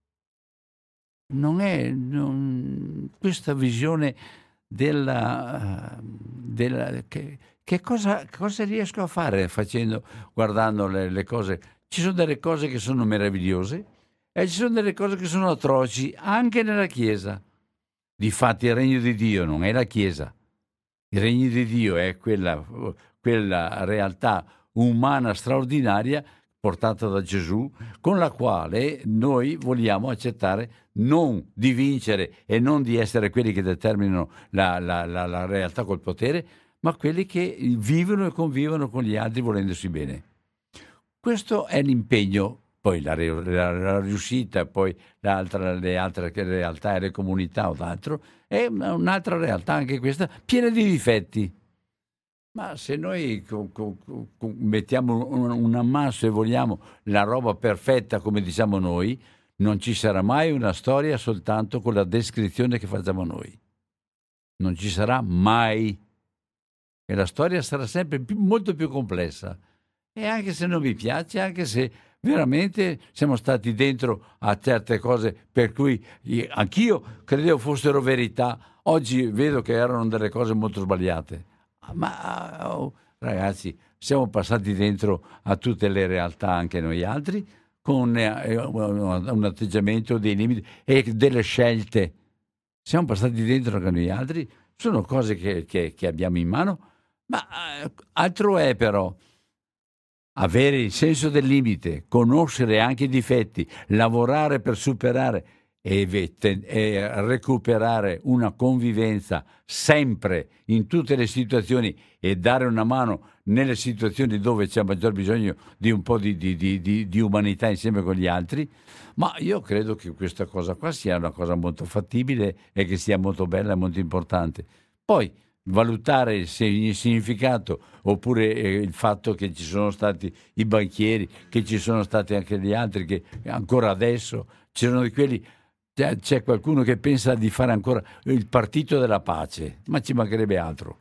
Non è non, questa visione della, della che, che cosa, cosa riesco a fare facendo, guardando le, le cose. Ci sono delle cose che sono meravigliose e ci sono delle cose che sono atroci anche nella Chiesa. Difatti il regno di Dio non è la Chiesa, il regno di Dio è quella, quella realtà umana straordinaria portata da Gesù, con la quale noi vogliamo accettare non di vincere e non di essere quelli che determinano la, la, la, la realtà col potere, ma quelli che vivono e convivono con gli altri volendosi bene. Questo è l'impegno, poi la, la, la riuscita, poi l'altra, le altre realtà e le comunità o d'altro, è un'altra realtà anche questa, piena di difetti. Ma se noi co- co- co- mettiamo un, un ammasso e vogliamo la roba perfetta come diciamo noi, non ci sarà mai una storia soltanto con la descrizione che facciamo noi. Non ci sarà mai. E la storia sarà sempre più, molto più complessa. E anche se non vi piace, anche se veramente siamo stati dentro a certe cose per cui anch'io credevo fossero verità, oggi vedo che erano delle cose molto sbagliate. Ma oh, ragazzi, siamo passati dentro a tutte le realtà anche noi altri con eh, un atteggiamento, dei limiti e delle scelte. Siamo passati dentro anche noi altri, sono cose che, che, che abbiamo in mano, ma eh, altro è però avere il senso del limite, conoscere anche i difetti, lavorare per superare e, e recuperare una convivenza sempre in tutte le situazioni e dare una mano nelle situazioni dove c'è maggior bisogno di un po' di, di, di, di, di umanità insieme con gli altri. Ma io credo che questa cosa qua sia una cosa molto fattibile e che sia molto bella e molto importante. Poi valutare il significato oppure eh, il fatto che ci sono stati i banchieri, che ci sono stati anche gli altri, che ancora adesso c'erano di quelli. C'è qualcuno che pensa di fare ancora il partito della pace, ma ci mancherebbe altro.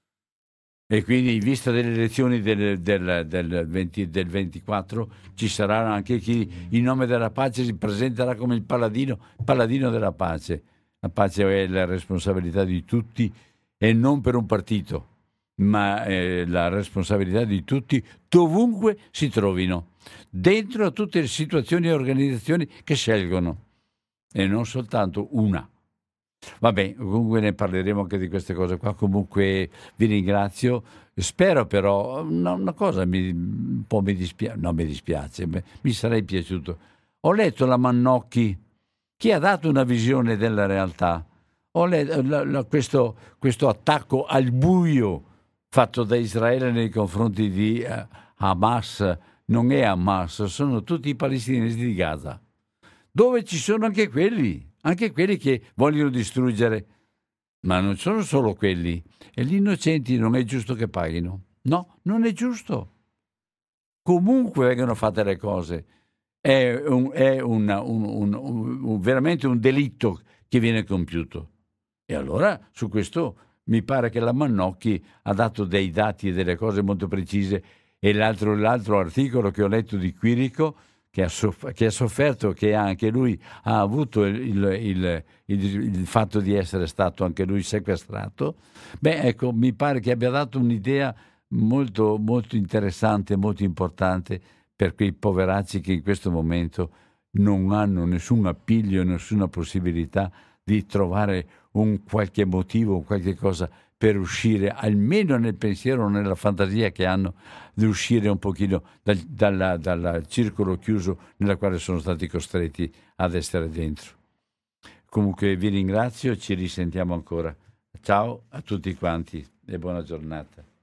E quindi in vista delle elezioni del, del, del, venti, del ventiquattro ci sarà anche chi in nome della pace si presenterà come il paladino, paladino della pace. La pace è la responsabilità di tutti e non per un partito, ma è la responsabilità di tutti dovunque si trovino, dentro a tutte le situazioni e organizzazioni che scelgono. E non soltanto una. Vabbè, comunque ne parleremo anche di queste cose qua. Comunque vi ringrazio. Spero però, una, una cosa mi, un po' mi dispiace, no mi dispiace, mi sarei piaciuto. Ho letto la Mannocchi, che ha dato una visione della realtà. Ho letto la, la, questo, questo attacco al buio fatto da Israele nei confronti di uh, Hamas. Non è Hamas, sono tutti i palestinesi di Gaza, dove ci sono anche quelli, anche quelli che vogliono distruggere, ma non sono solo quelli. E gli innocenti non è giusto che paghino. No, non è giusto. Comunque vengono fatte le cose. È, un, è una, un, un, un, un, veramente un delitto che viene compiuto. E allora su questo mi pare che la Mannocchi ha dato dei dati e delle cose molto precise. E l'altro, l'altro articolo che ho letto di Quirico, Che ha, soff- che ha sofferto, che anche lui ha avuto il, il, il, il, il fatto di essere stato anche lui sequestrato, beh ecco, mi pare che abbia dato un'idea molto, molto interessante, molto importante per quei poveracci che in questo momento non hanno nessun appiglio, nessuna possibilità di trovare un qualche motivo, qualche cosa per uscire, almeno nel pensiero o nella fantasia che hanno, di uscire un pochino dal, dalla, dal circolo chiuso nella quale sono stati costretti ad essere dentro. Comunque vi ringrazio, ci risentiamo ancora. Ciao a tutti quanti e buona giornata.